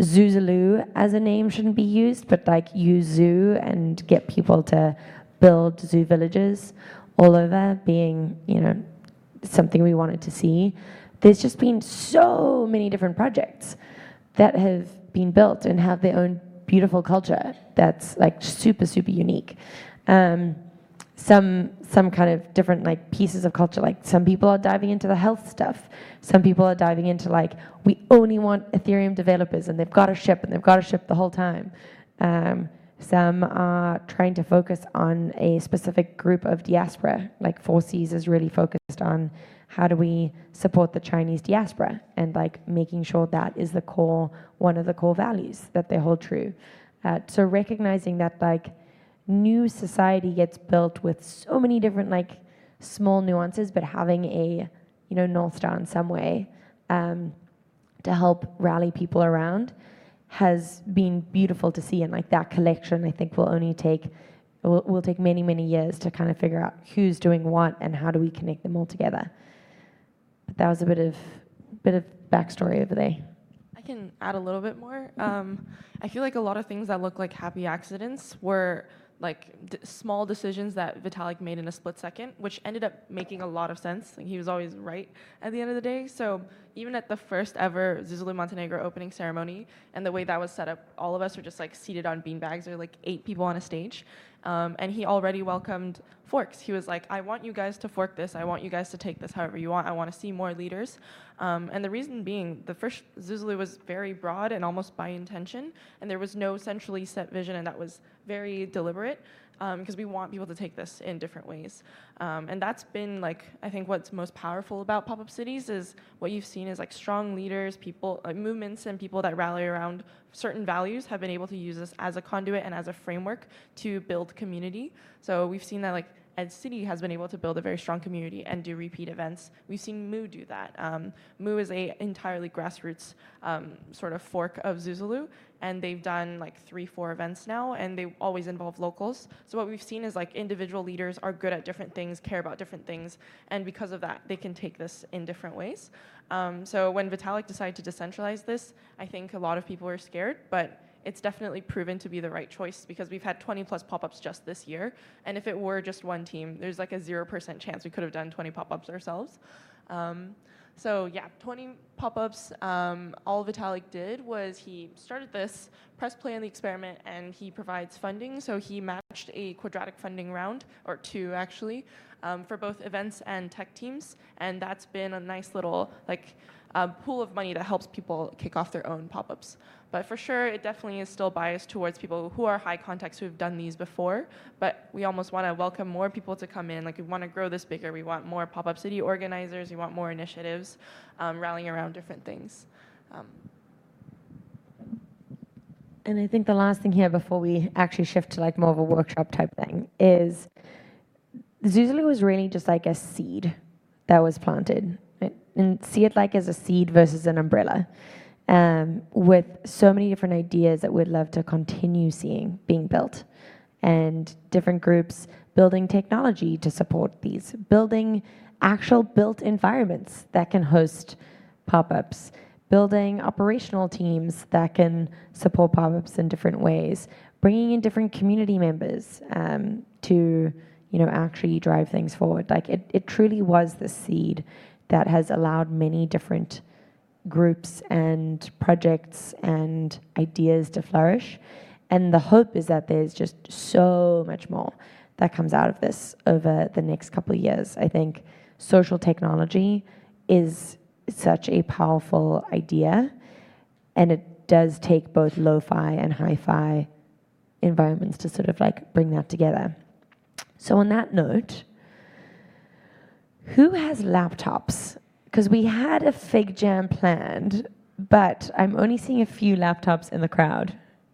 Zuzulu as a name shouldn't be used, but like use zoo and get people to build zoo villages all over, being, you know, something we wanted to see. There's just been so many different projects that have been built and have their own beautiful culture that's like super, super unique. Um, some some kind of different like pieces of culture, like some people are diving into the health stuff, some people are diving into like, we only want Ethereum developers and they've got to ship and they've got to ship the whole time. Um, some are trying to focus on a specific group of diaspora, like four Cs is really focused on how do we support the Chinese diaspora and like making sure that is the core, one of the core values that they hold true. Uh, so recognizing that like new society gets built with so many different like small nuances, but having a, you know, North Star in some way um, to help rally people around has been beautiful to see. And like that collection, I think will only take, will, will take many, many years to kind of figure out who's doing what and how do we connect them all together. But that was a bit of, bit of backstory over there.
I can add a little bit more. Um, I feel like a lot of things that look like happy accidents were like d- small decisions that Vitalik made in a split second, which ended up making a lot of sense. Like, he was always right at the end of the day. So even at the first ever Zuzulu Montenegro opening ceremony, and the way that was set up, all of us were just like seated on beanbags. There were like eight people on a stage. Um, and he already welcomed forks. He was like, I want you guys to fork this. I want you guys to take this however you want. I want to see more leaders. Um, and the reason being, the first Zuzulu was very broad and almost by intention, and there was no centrally set vision, and that was very deliberate, because um, we want people to take this in different ways. Um, and that's been, like, I think what's most powerful about pop-up cities is what you've seen is like strong leaders, people, like movements and people that rally around certain values have been able to use this as a conduit and as a framework to build community. So we've seen that, like, Edge City has been able to build a very strong community and do repeat events. We've seen Moo do that. Um, Moo is a entirely grassroots um, sort of fork of Zuzulu, and they've done like three, four events now, and they always involve locals. So what we've seen is like individual leaders are good at different things, care about different things, and because of that, they can take this in different ways. Um, so when Vitalik decided to decentralize this, I think a lot of people were scared, but it's definitely proven to be the right choice, because we've had twenty plus pop-ups just this year, and if it were just one team, there's like a zero percent chance we could have done twenty pop-ups ourselves. Um, so yeah, twenty pop-ups. Um, all Vitalik did was he started this, press play on the experiment, and he provides funding. So he matched a quadratic funding round, or two actually, um, for both events and tech teams, and that's been a nice little like uh, pool of money that helps people kick off their own pop-ups. But for sure, it definitely is still biased towards people who are high contacts who have done these before. But we almost want to welcome more people to come in. Like, we want to grow this bigger. We want more pop-up city organizers. We want more initiatives um, rallying around different things. Um,
And I think the last thing here before we actually shift to like more of a workshop type thing is Zuzulu was really just like a seed that was planted. Right? And see it like as a seed versus an umbrella. Um, with so many different ideas that we'd love to continue seeing being built, and different groups building technology to support these, building actual built environments that can host pop-ups, building operational teams that can support pop-ups in different ways, bringing in different community members um, to, you know, actually drive things forward. Like it, it truly was the seed that has allowed many different groups and projects and ideas to flourish. And the hope is that there's just so much more that comes out of this over the next couple of years. I think social technology is such a powerful idea, and it does take both lo-fi and hi-fi environments to sort of like bring that together. So on that note, who has laptops? Because we had a Fig Jam planned, but I'm only seeing a few laptops in the crowd.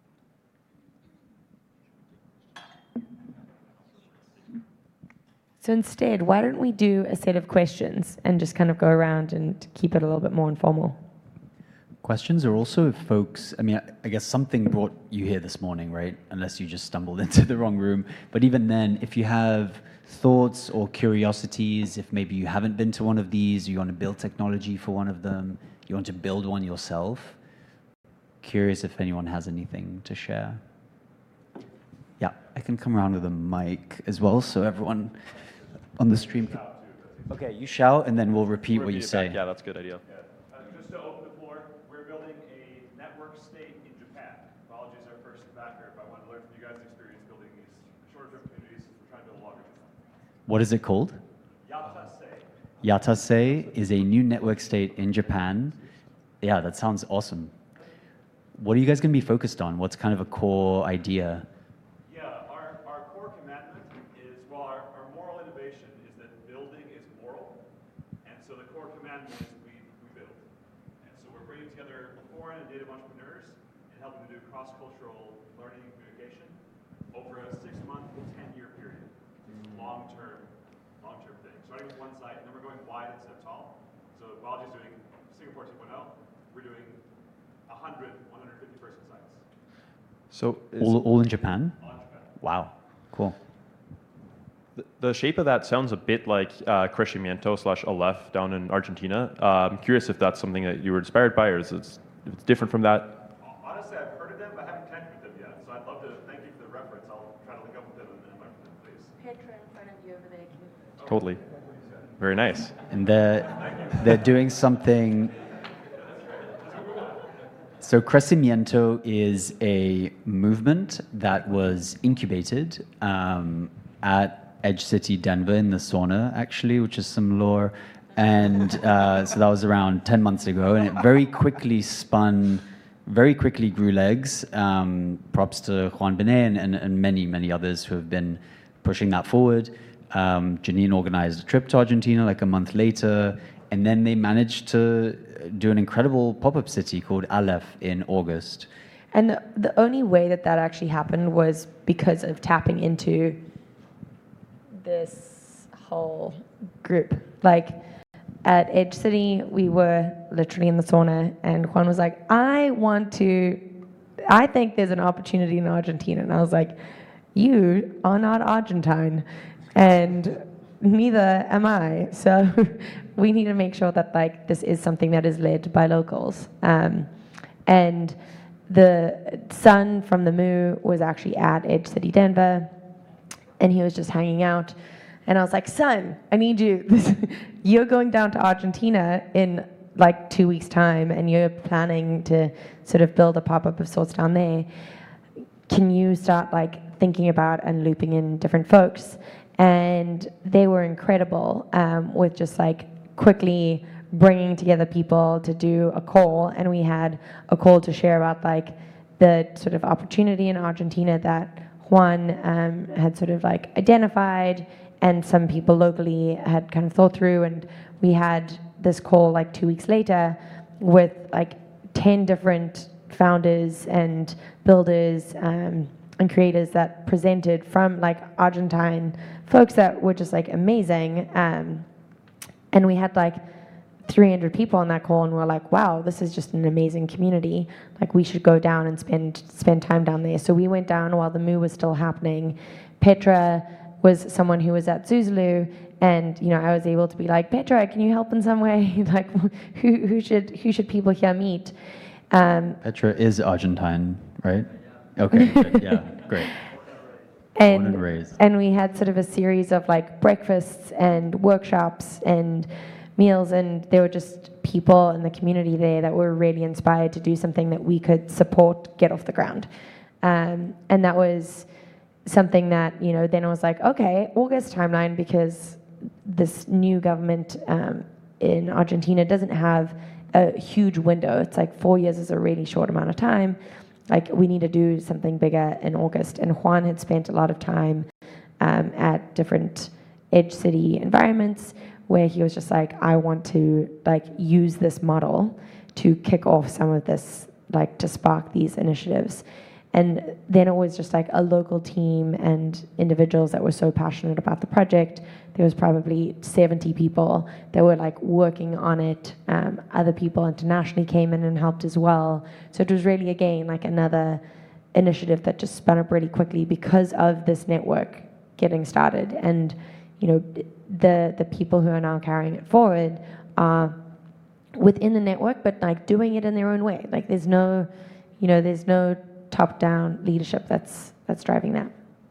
So instead, why don't we do a set of questions and just kind of go around and keep it a little bit more informal?
Questions are also folks, I mean, I guess something brought you here this morning, right? Unless you just stumbled into the wrong room. But even then, if you have thoughts or curiosities, if maybe you haven't been to one of these, you want to build technology for one of them, you want to build one yourself, curious if anyone has anything to share. Yeah, I can come around with a mic as well, so everyone on the stream can... Okay, you shout, and then we'll repeat what you say.
Back. Yeah, that's a good idea.
Yeah. Uh, just to open the floor, we're building a network state in Japan. Apologies, our first backer, but I want to learn from you guys' experience building these shorter-term communities. We're trying to build a longer term.
What is it called?
Yatase.
Yatase is a new network state in Japan. Yeah, that sounds awesome. What are you guys going to be focused on? What's kind of a core idea?
Yeah, our, our core commandment is, well, our, our moral innovation is that building is moral. And so the core commandment is we, we build. And so we're bringing together foreign and native entrepreneurs and helping to do cross-cultural learning and communication over a six-month to ten-year period. It's a long-term, long-term thing. Starting with one site, and then we're going wide instead of tall. So Biology's doing Singapore two point oh. We're doing one hundred, one hundred fifty person sites.
So is
All, all in Japan?
All in Japan.
Wow, cool.
the, the shape of that sounds a bit like uh, Crecimiento slash Aleph down in Argentina. Uh, I'm curious if that's something that you were inspired by, or is it if it's different from that?
Honestly, I've heard of them, but I haven't connected with them yet. So I'd love to thank you for the reference. I'll try to link up with them and invite them, please.
Petra in front of you over there.
Totally. Very nice.
And they're, they're doing something... So Crecimiento is a movement that was incubated um, at Edge City Denver in the sauna, actually, which is some lore. And uh, so that was around ten months ago, and it very quickly spun, very quickly grew legs. Um, props to Juan Benet and, and, and many, many others who have been pushing that forward. Um, Janine organized a trip to Argentina like a month later, and then they managed to do an incredible pop-up city called Aleph in August.
And the, the only way that that actually happened was because of tapping into this whole group. Like at Edge City, we were literally in the sauna, and Juan was like, I want to, I think there's an opportunity in Argentina. And I was like, you are not Argentine, and neither am I. So we need to make sure that like this is something that is led by locals. Um, and the son from the Moo was actually at Edge City Denver, and he was just hanging out. And I was like, son, I need you. You're going down to Argentina in like two weeks' time, and you're planning to sort of build a pop-up of sorts down there. Can you start like thinking about and looping in different folks? And they were incredible um, with just like quickly bringing together people to do a call. And we had a call to share about like the sort of opportunity in Argentina that Juan um, had sort of like identified, and some people locally had kind of thought through. And we had this call like two weeks later with like ten different founders and builders um, and creators that presented from like Argentine folks that were just like amazing. Um, and we had like three hundred people on that call, and we're like, wow, this is just an amazing community. Like we should go down and spend spend time down there. So we went down while the Moo was still happening. Petra was someone who was at Zuzulu And you know, I was able to be like, Petra, can you help in some way? Like, who who should who should people here meet? Um,
Petra is Argentine, right? Okay, good. Yeah, great.
And,
Born and raised.
and we had sort of a series of like breakfasts and workshops and meals, and there were just people in the community there that were really inspired to do something that we could support, get off the ground. Um, and that was something that, you know, then I was like, okay, August timeline, because this new government um, in Argentina doesn't have a huge window. It's like four years is a really short amount of time. Like, we need to do something bigger in August. And Juan had spent a lot of time um, at different Edge City environments where he was just like, I want to like use this model to kick off some of this, like to spark these initiatives. And then it was just like a local team and individuals that were so passionate about the project. There was probably seventy people that were like working on it. Um, other people internationally came in and helped as well. So it was really, again, like another initiative that just spun up really quickly because of this network getting started. And, you know, the the people who are now carrying it forward are within the network, but like doing it in their own way. Like there's no, you know, there's no top-down leadership that's that's driving that.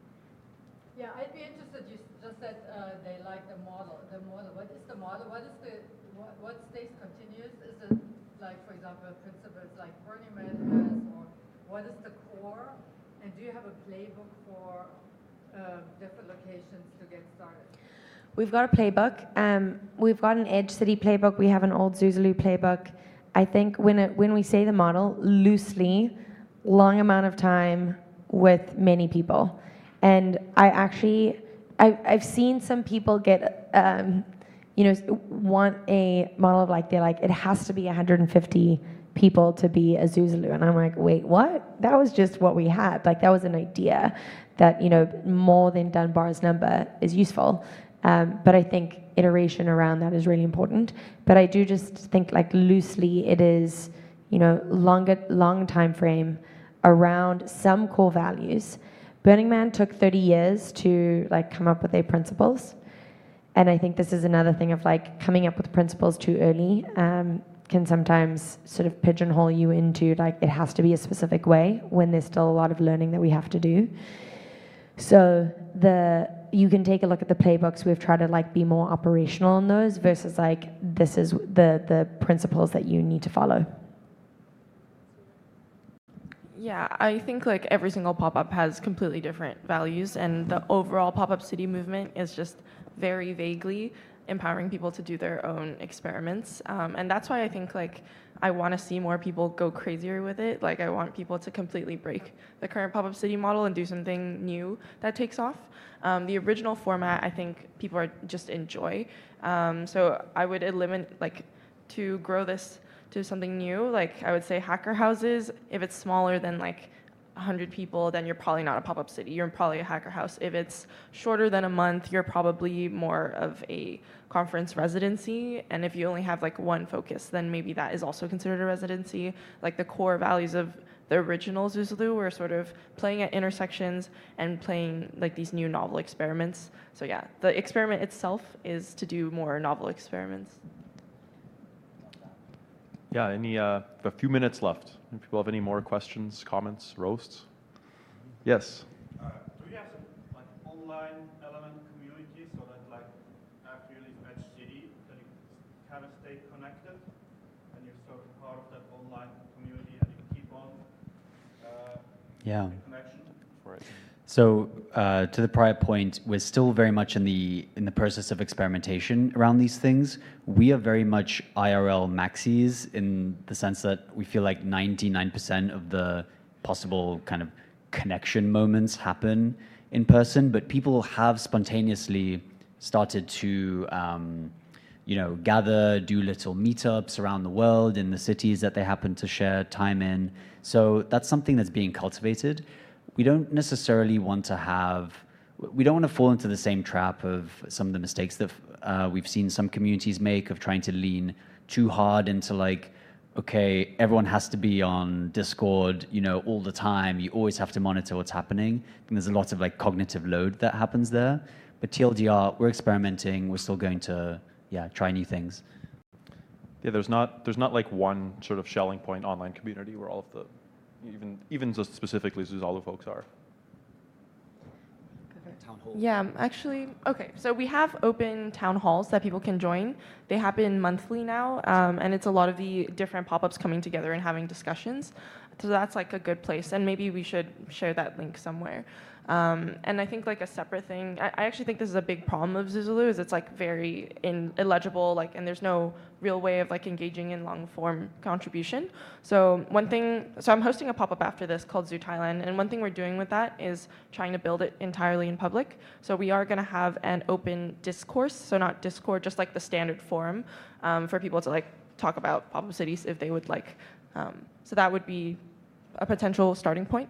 Yeah, I'd be interested. You just said uh, they like the model. The model. What is the model? What is the what, what stays continuous? Is it like, for example, principles like Burning Man has, or what is the core? And do you have a playbook for uh, different locations to get started?
We've got a playbook. Um, we've got an Edge City playbook. We have an Old Zuzulu playbook. I think when it, when we say the model loosely, long amount of time with many people. And I actually, I, I've seen some people get, um, you know, want a model of like, they're like, it has to be one hundred fifty people to be a Zuzulu. And I'm like, wait, what? That was just what we had. Like, that was an idea that, you know, more than Dunbar's number is useful. Um, but I think iteration around that is really important. But I do just think like loosely it is, you know, longer, long time frame around some core values. Burning Man took thirty years to like come up with their principles. And I think this is another thing of like coming up with principles too early um, can sometimes sort of pigeonhole you into like it has to be a specific way when there's still a lot of learning that we have to do. So the you can take a look at the playbooks. We've tried to like be more operational in those versus like this is the the principles that you need to follow.
Yeah, I think like every single pop-up has completely different values, and the overall pop-up city movement is just very vaguely empowering people to do their own experiments. Um, and that's why I think like I want to see more people go crazier with it. Like I want people to completely break the current pop-up city model and do something new that takes off. Um, the original format, I think people are just enjoy. Um, so I would eliminate like to grow this to something new. Like I would say hacker houses, if it's smaller than like one hundred people, then you're probably not a pop-up city. You're probably a hacker house. If it's shorter than a month, you're probably more of a conference residency. And if you only have like one focus, then maybe that is also considered a residency. Like the core values of the original Zuzulu were sort of playing at intersections and playing like these new novel experiments. So yeah, the experiment itself is to do more novel experiments.
Yeah, any, uh, a few minutes left. If people have any more questions, comments, roasts? Yes.
Uh, do you have some like online element community so that like after you leave Edge City, that you kind of stay connected and you're sort of part of that online community and you keep on uh,
Yeah.
the connection?
For it.
So uh, to the prior point, we're still very much in the in the process of experimentation around these things. We are very much I R L maxis in the sense that we feel like ninety-nine percent of the possible kind of connection moments happen in person, but people have spontaneously started to um, you know, gather, do little meetups around the world in the cities that they happen to share time in. So that's something that's being cultivated. We don't necessarily want to have, we don't want to fall into the same trap of some of the mistakes that uh, we've seen some communities make of trying to lean too hard into like, okay, everyone has to be on Discord, you know, all the time. You always have to monitor what's happening. I think there's a lot of like cognitive load that happens there. But But T L D R, we're experimenting. We're still going to, yeah, try new things.
Yeah, there's not there's not like one sort of Schelling point online community where all of the, even even just specifically Zuzalu folks are.
Yeah, actually, okay. So we have open town halls that people can join. They happen monthly now, um, and it's a lot of the different pop-ups coming together and having discussions. So that's like a good place, and maybe we should share that link somewhere. Um, and I think like a separate thing, I, I actually think this is a big problem of Zuzalu, is it's like very in, illegible, like, and there's no real way of like engaging in long form contribution. So one thing, so I'm hosting a pop-up after this called Zoo Thailand, and one thing we're doing with that is trying to build it entirely in public. So we are gonna have an open discourse, so not Discord, just like the standard forum um, for people to like talk about pop-up cities if they would like. Um, so that would be a potential starting point.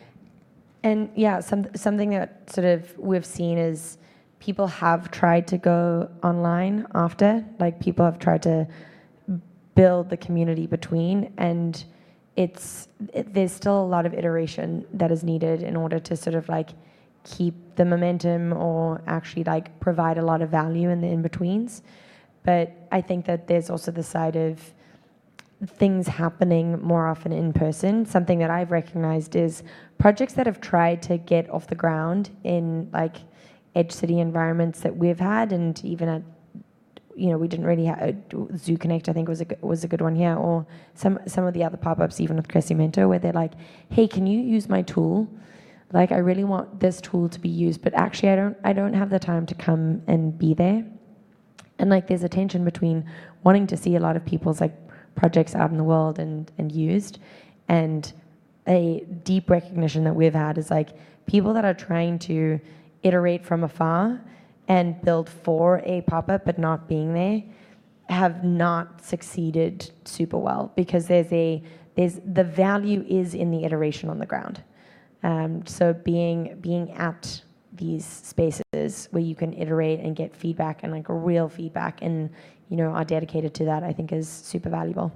And yeah, some, something that sort of we've seen is people have tried to go online after, like people have tried to build the community between, and it's it, there's still a lot of iteration that is needed in order to sort of like keep the momentum or actually like provide a lot of value in the in-betweens. But I think that there's also the side of things happening more often in person. Something that I've recognized is projects that have tried to get off the ground in like edge city environments that we've had, and even at, you know, we didn't really have Zoo Connect, I think was a was a good one here, or some some of the other pop-ups even with Crescimento, where they're like, hey, can you use my tool? Like, I really want this tool to be used, but actually I don't I don't have the time to come and be there. And like there's a tension between wanting to see a lot of people's like projects out in the world and, and used, and a deep recognition that we've had is like people that are trying to iterate from afar and build for a pop-up but not being there have not succeeded super well, because there's a there's the value is in the iteration on the ground. Um, so being being at these spaces where you can iterate and get feedback, and like a real feedback, and you know are dedicated to that, I think is super valuable.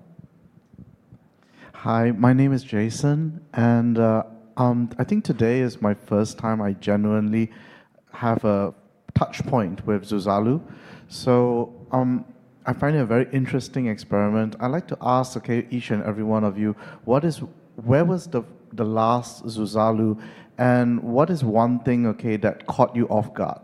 Hi, my name is Jason, and uh, um, I think today is my first time I genuinely have a touch point with Zuzalu. So um, I find it a very interesting experiment. I'd like to ask, okay, each and every one of you, what is, where was the the last Zuzalu, and what is one thing, okay, that caught you off guard?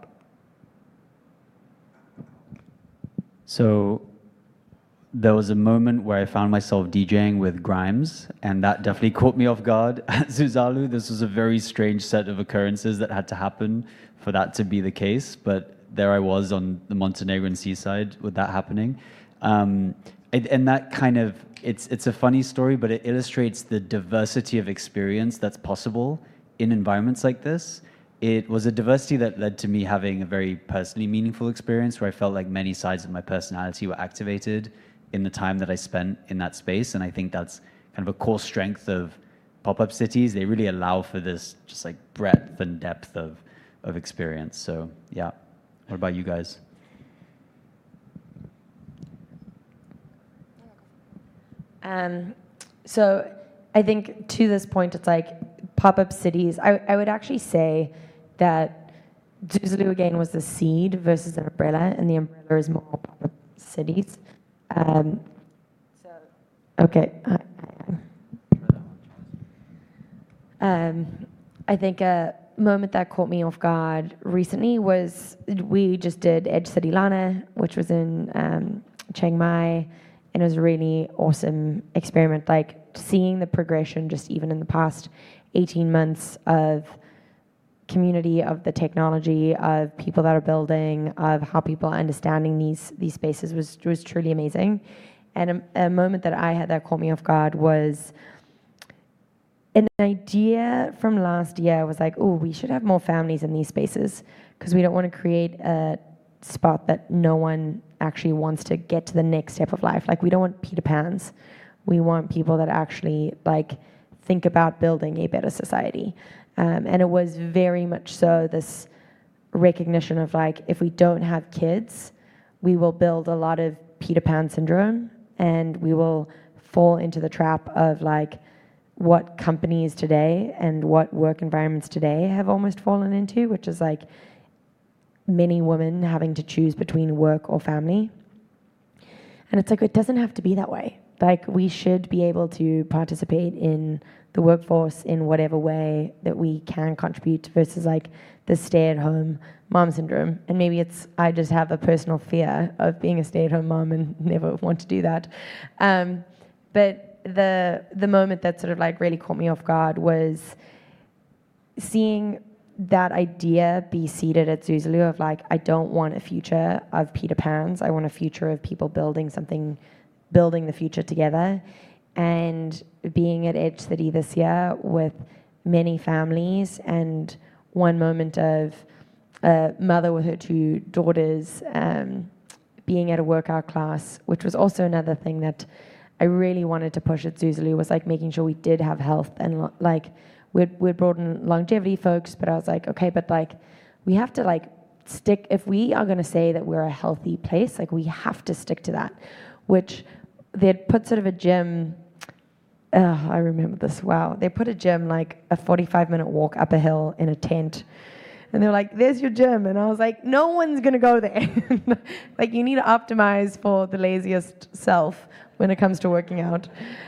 So there was a moment where I found myself DJing with Grimes, and that definitely caught me off guard at Zuzalu. This was a very strange set of occurrences that had to happen for that to be the case, but there I was on the Montenegrin seaside with that happening. Um, and, and that kind of, it's, it's a funny story, but it illustrates the diversity of experience that's possible in environments like this. It was a diversity that led to me having a very personally meaningful experience where I felt like many sides of my personality were activated in the time that I spent in that space. And I think that's kind of a core strength of pop-up cities. They really allow for this just like breadth and depth of, of experience. So yeah, what about you guys?
Um, so I think to this point, it's like pop-up cities. I, I would actually say that Zuzalu again was the seed versus an umbrella, and the umbrella is more pop-up cities. Um, so, okay. I, I, um, I think a moment that caught me off guard recently was we just did Edge City Lana, which was in um, Chiang Mai, and it was a really awesome experiment. Like seeing the progression just even in the past eighteen months of community, of the technology, of people that are building, of how people are understanding these these spaces was was truly amazing. And a, a moment that I had that caught me off guard was an idea from last year was like, oh, we should have more families in these spaces because we don't want to create a spot that no one actually wants to get to the next step of life. Like we don't want Peter Pans. We want people that actually like think about building a better society. Um, and it was very much so this recognition of like, if we don't have kids, we will build a lot of Peter Pan syndrome, and we will fall into the trap of like what companies today and what work environments today have almost fallen into, which is like many women having to choose between work or family. And it's like, it doesn't have to be that way. Like, we should be able to participate in the workforce in whatever way that we can contribute versus like the stay-at-home mom syndrome. And maybe it's, I just have a personal fear of being a stay-at-home mom and never want to do that. Um, but the the moment that sort of like really caught me off guard was seeing that idea be seated at Zuzulu of like, I don't want a future of Peter Pans. I want a future of people building something, building the future together. And being at Edge City this year with many families and one moment of a mother with her two daughters um, being at a workout class, which was also another thing that I really wanted to push at Zuzulu, was like making sure we did have health and lo- like we'd, we'd brought in longevity folks, but I was like, okay, but like we have to like stick, if we are going to say that we're a healthy place, like we have to stick to that, which they'd put sort of a gym, oh, I remember this, wow. They put a gym like a forty-five minute walk up a hill in a tent. And they were like, there's your gym. And I was like, no one's going to go there. Like, you need to optimize for the laziest self when it comes to working out.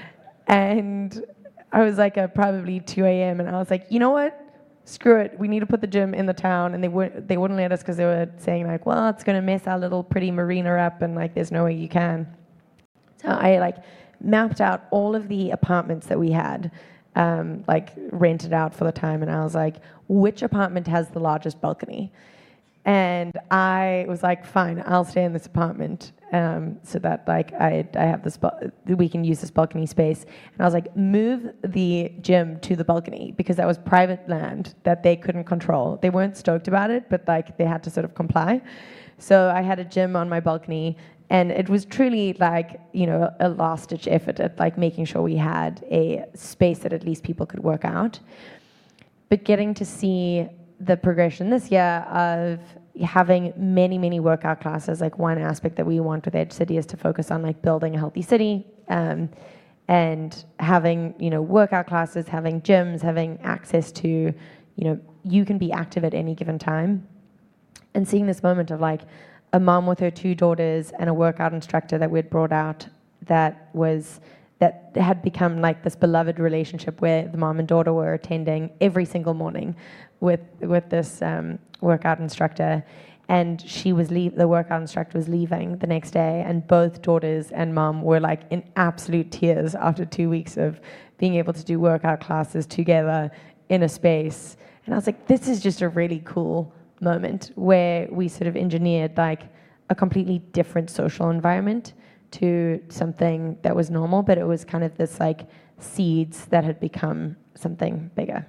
And I was like at probably two a.m. and I was like, you know what? Screw it. We need to put the gym in the town. And they, would, they wouldn't let us because they were saying like, well, it's going to mess our little pretty marina up and like there's no way you can. So I like mapped out all of the apartments that we had, um, like rented out for the time, and I was like, which apartment has the largest balcony? And I was like, fine, I'll stay in this apartment, um, so that like I I have this, we can use this balcony space. And I was like, move the gym to the balcony because that was private land that they couldn't control. They weren't stoked about it, but like they had to sort of comply. So I had a gym on my balcony. And it was truly like, you know, a last-ditch effort at like making sure we had a space that at least people could work out. But getting to see the progression this year of having many, many workout classes, like one aspect that we want with Edge City is to focus on like building a healthy city, um, and having, you know, workout classes, having gyms, having access to, you know, you can be active at any given time. And seeing this moment of like, a mom with her two daughters and a workout instructor that we'd brought out that was that had become like this beloved relationship where the mom and daughter were attending every single morning with with this um, workout instructor, and she was leave the workout instructor was leaving the next day, and both daughters and mom were like in absolute tears after two weeks of being able to do workout classes together in a space. And I was like, this is just a really cool moment where we sort of engineered like a completely different social environment to something that was normal, but it was kind of this like seeds that had become something bigger.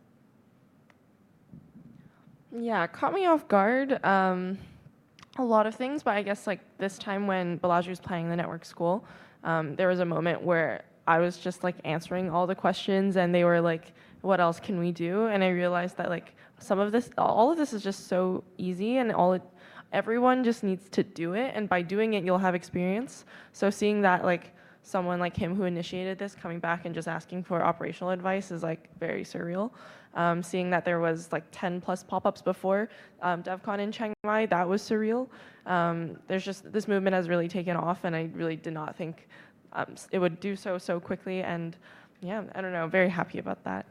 Yeah, it caught me off guard. Um, a lot of things, but I guess like this time when Balaji was playing the network school, um, there was a moment where I was just like answering all the questions and they were like, what else can we do? And I realized that like some of this, all of this is just so easy, and all it, everyone just needs to do it, and by doing it, you'll have experience. So seeing that like someone like him who initiated this coming back and just asking for operational advice is like very surreal. Um, seeing that there was like ten plus pop-ups before um, DevCon in Chiang Mai, that was surreal. Um, there's just, this movement has really taken off, and I really did not think um, it would do so so quickly, and yeah, I don't know, very happy about that.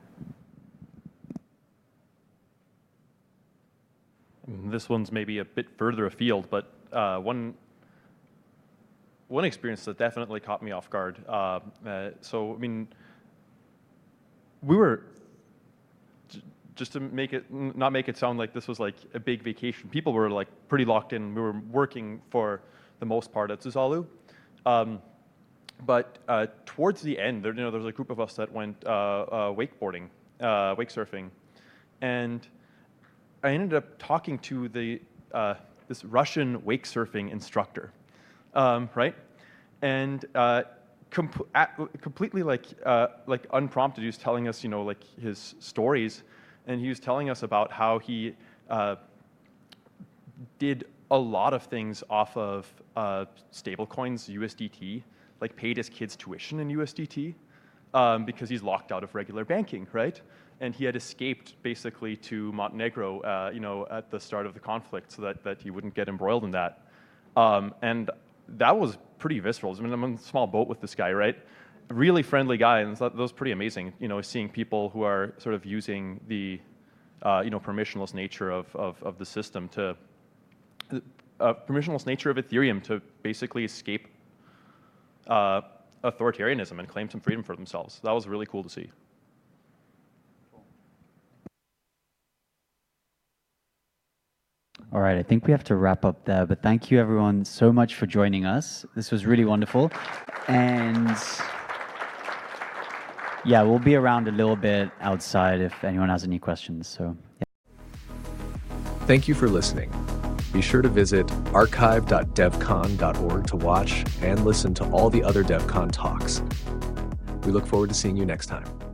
This one's maybe a bit further afield, but uh, one one experience that definitely caught me off guard. Uh, uh, so, I mean, we were, j- just to make it, not make it sound like this was like a big vacation, people were like pretty locked in. We were working for the most part at Zuzalu. Um, but uh, towards the end, there, you know, there was a group of us that went uh, uh, wakeboarding, uh, wake surfing, and I ended up talking to the uh, this Russian wake surfing instructor, um, right? And uh, com- at, completely like uh, like unprompted, he was telling us, you know, like his stories, and he was telling us about how he uh, did a lot of things off of uh, stable coins, U S D T, like paid his kids tuition in U S D T, um, because he's locked out of regular banking, right? And he had escaped basically to Montenegro, uh, you know, at the start of the conflict, so that, that he wouldn't get embroiled in that. Um, and that was pretty visceral. I mean, I'm in a small boat with this guy, right? Really friendly guy, and that was pretty amazing. You know, seeing people who are sort of using the, uh, you know, permissionless nature of of, of the system to, uh, permissionless nature of Ethereum to basically escape uh, authoritarianism and claim some freedom for themselves. That was really cool to see.
All right, I think we have to wrap up there, but thank you everyone so much for joining us. This was really wonderful. And yeah, we'll be around a little bit outside if anyone has any questions. So yeah.
Thank you for listening. Be sure to visit archive dot devcon dot org to watch and listen to all the other DevCon talks. We look forward to seeing you next time.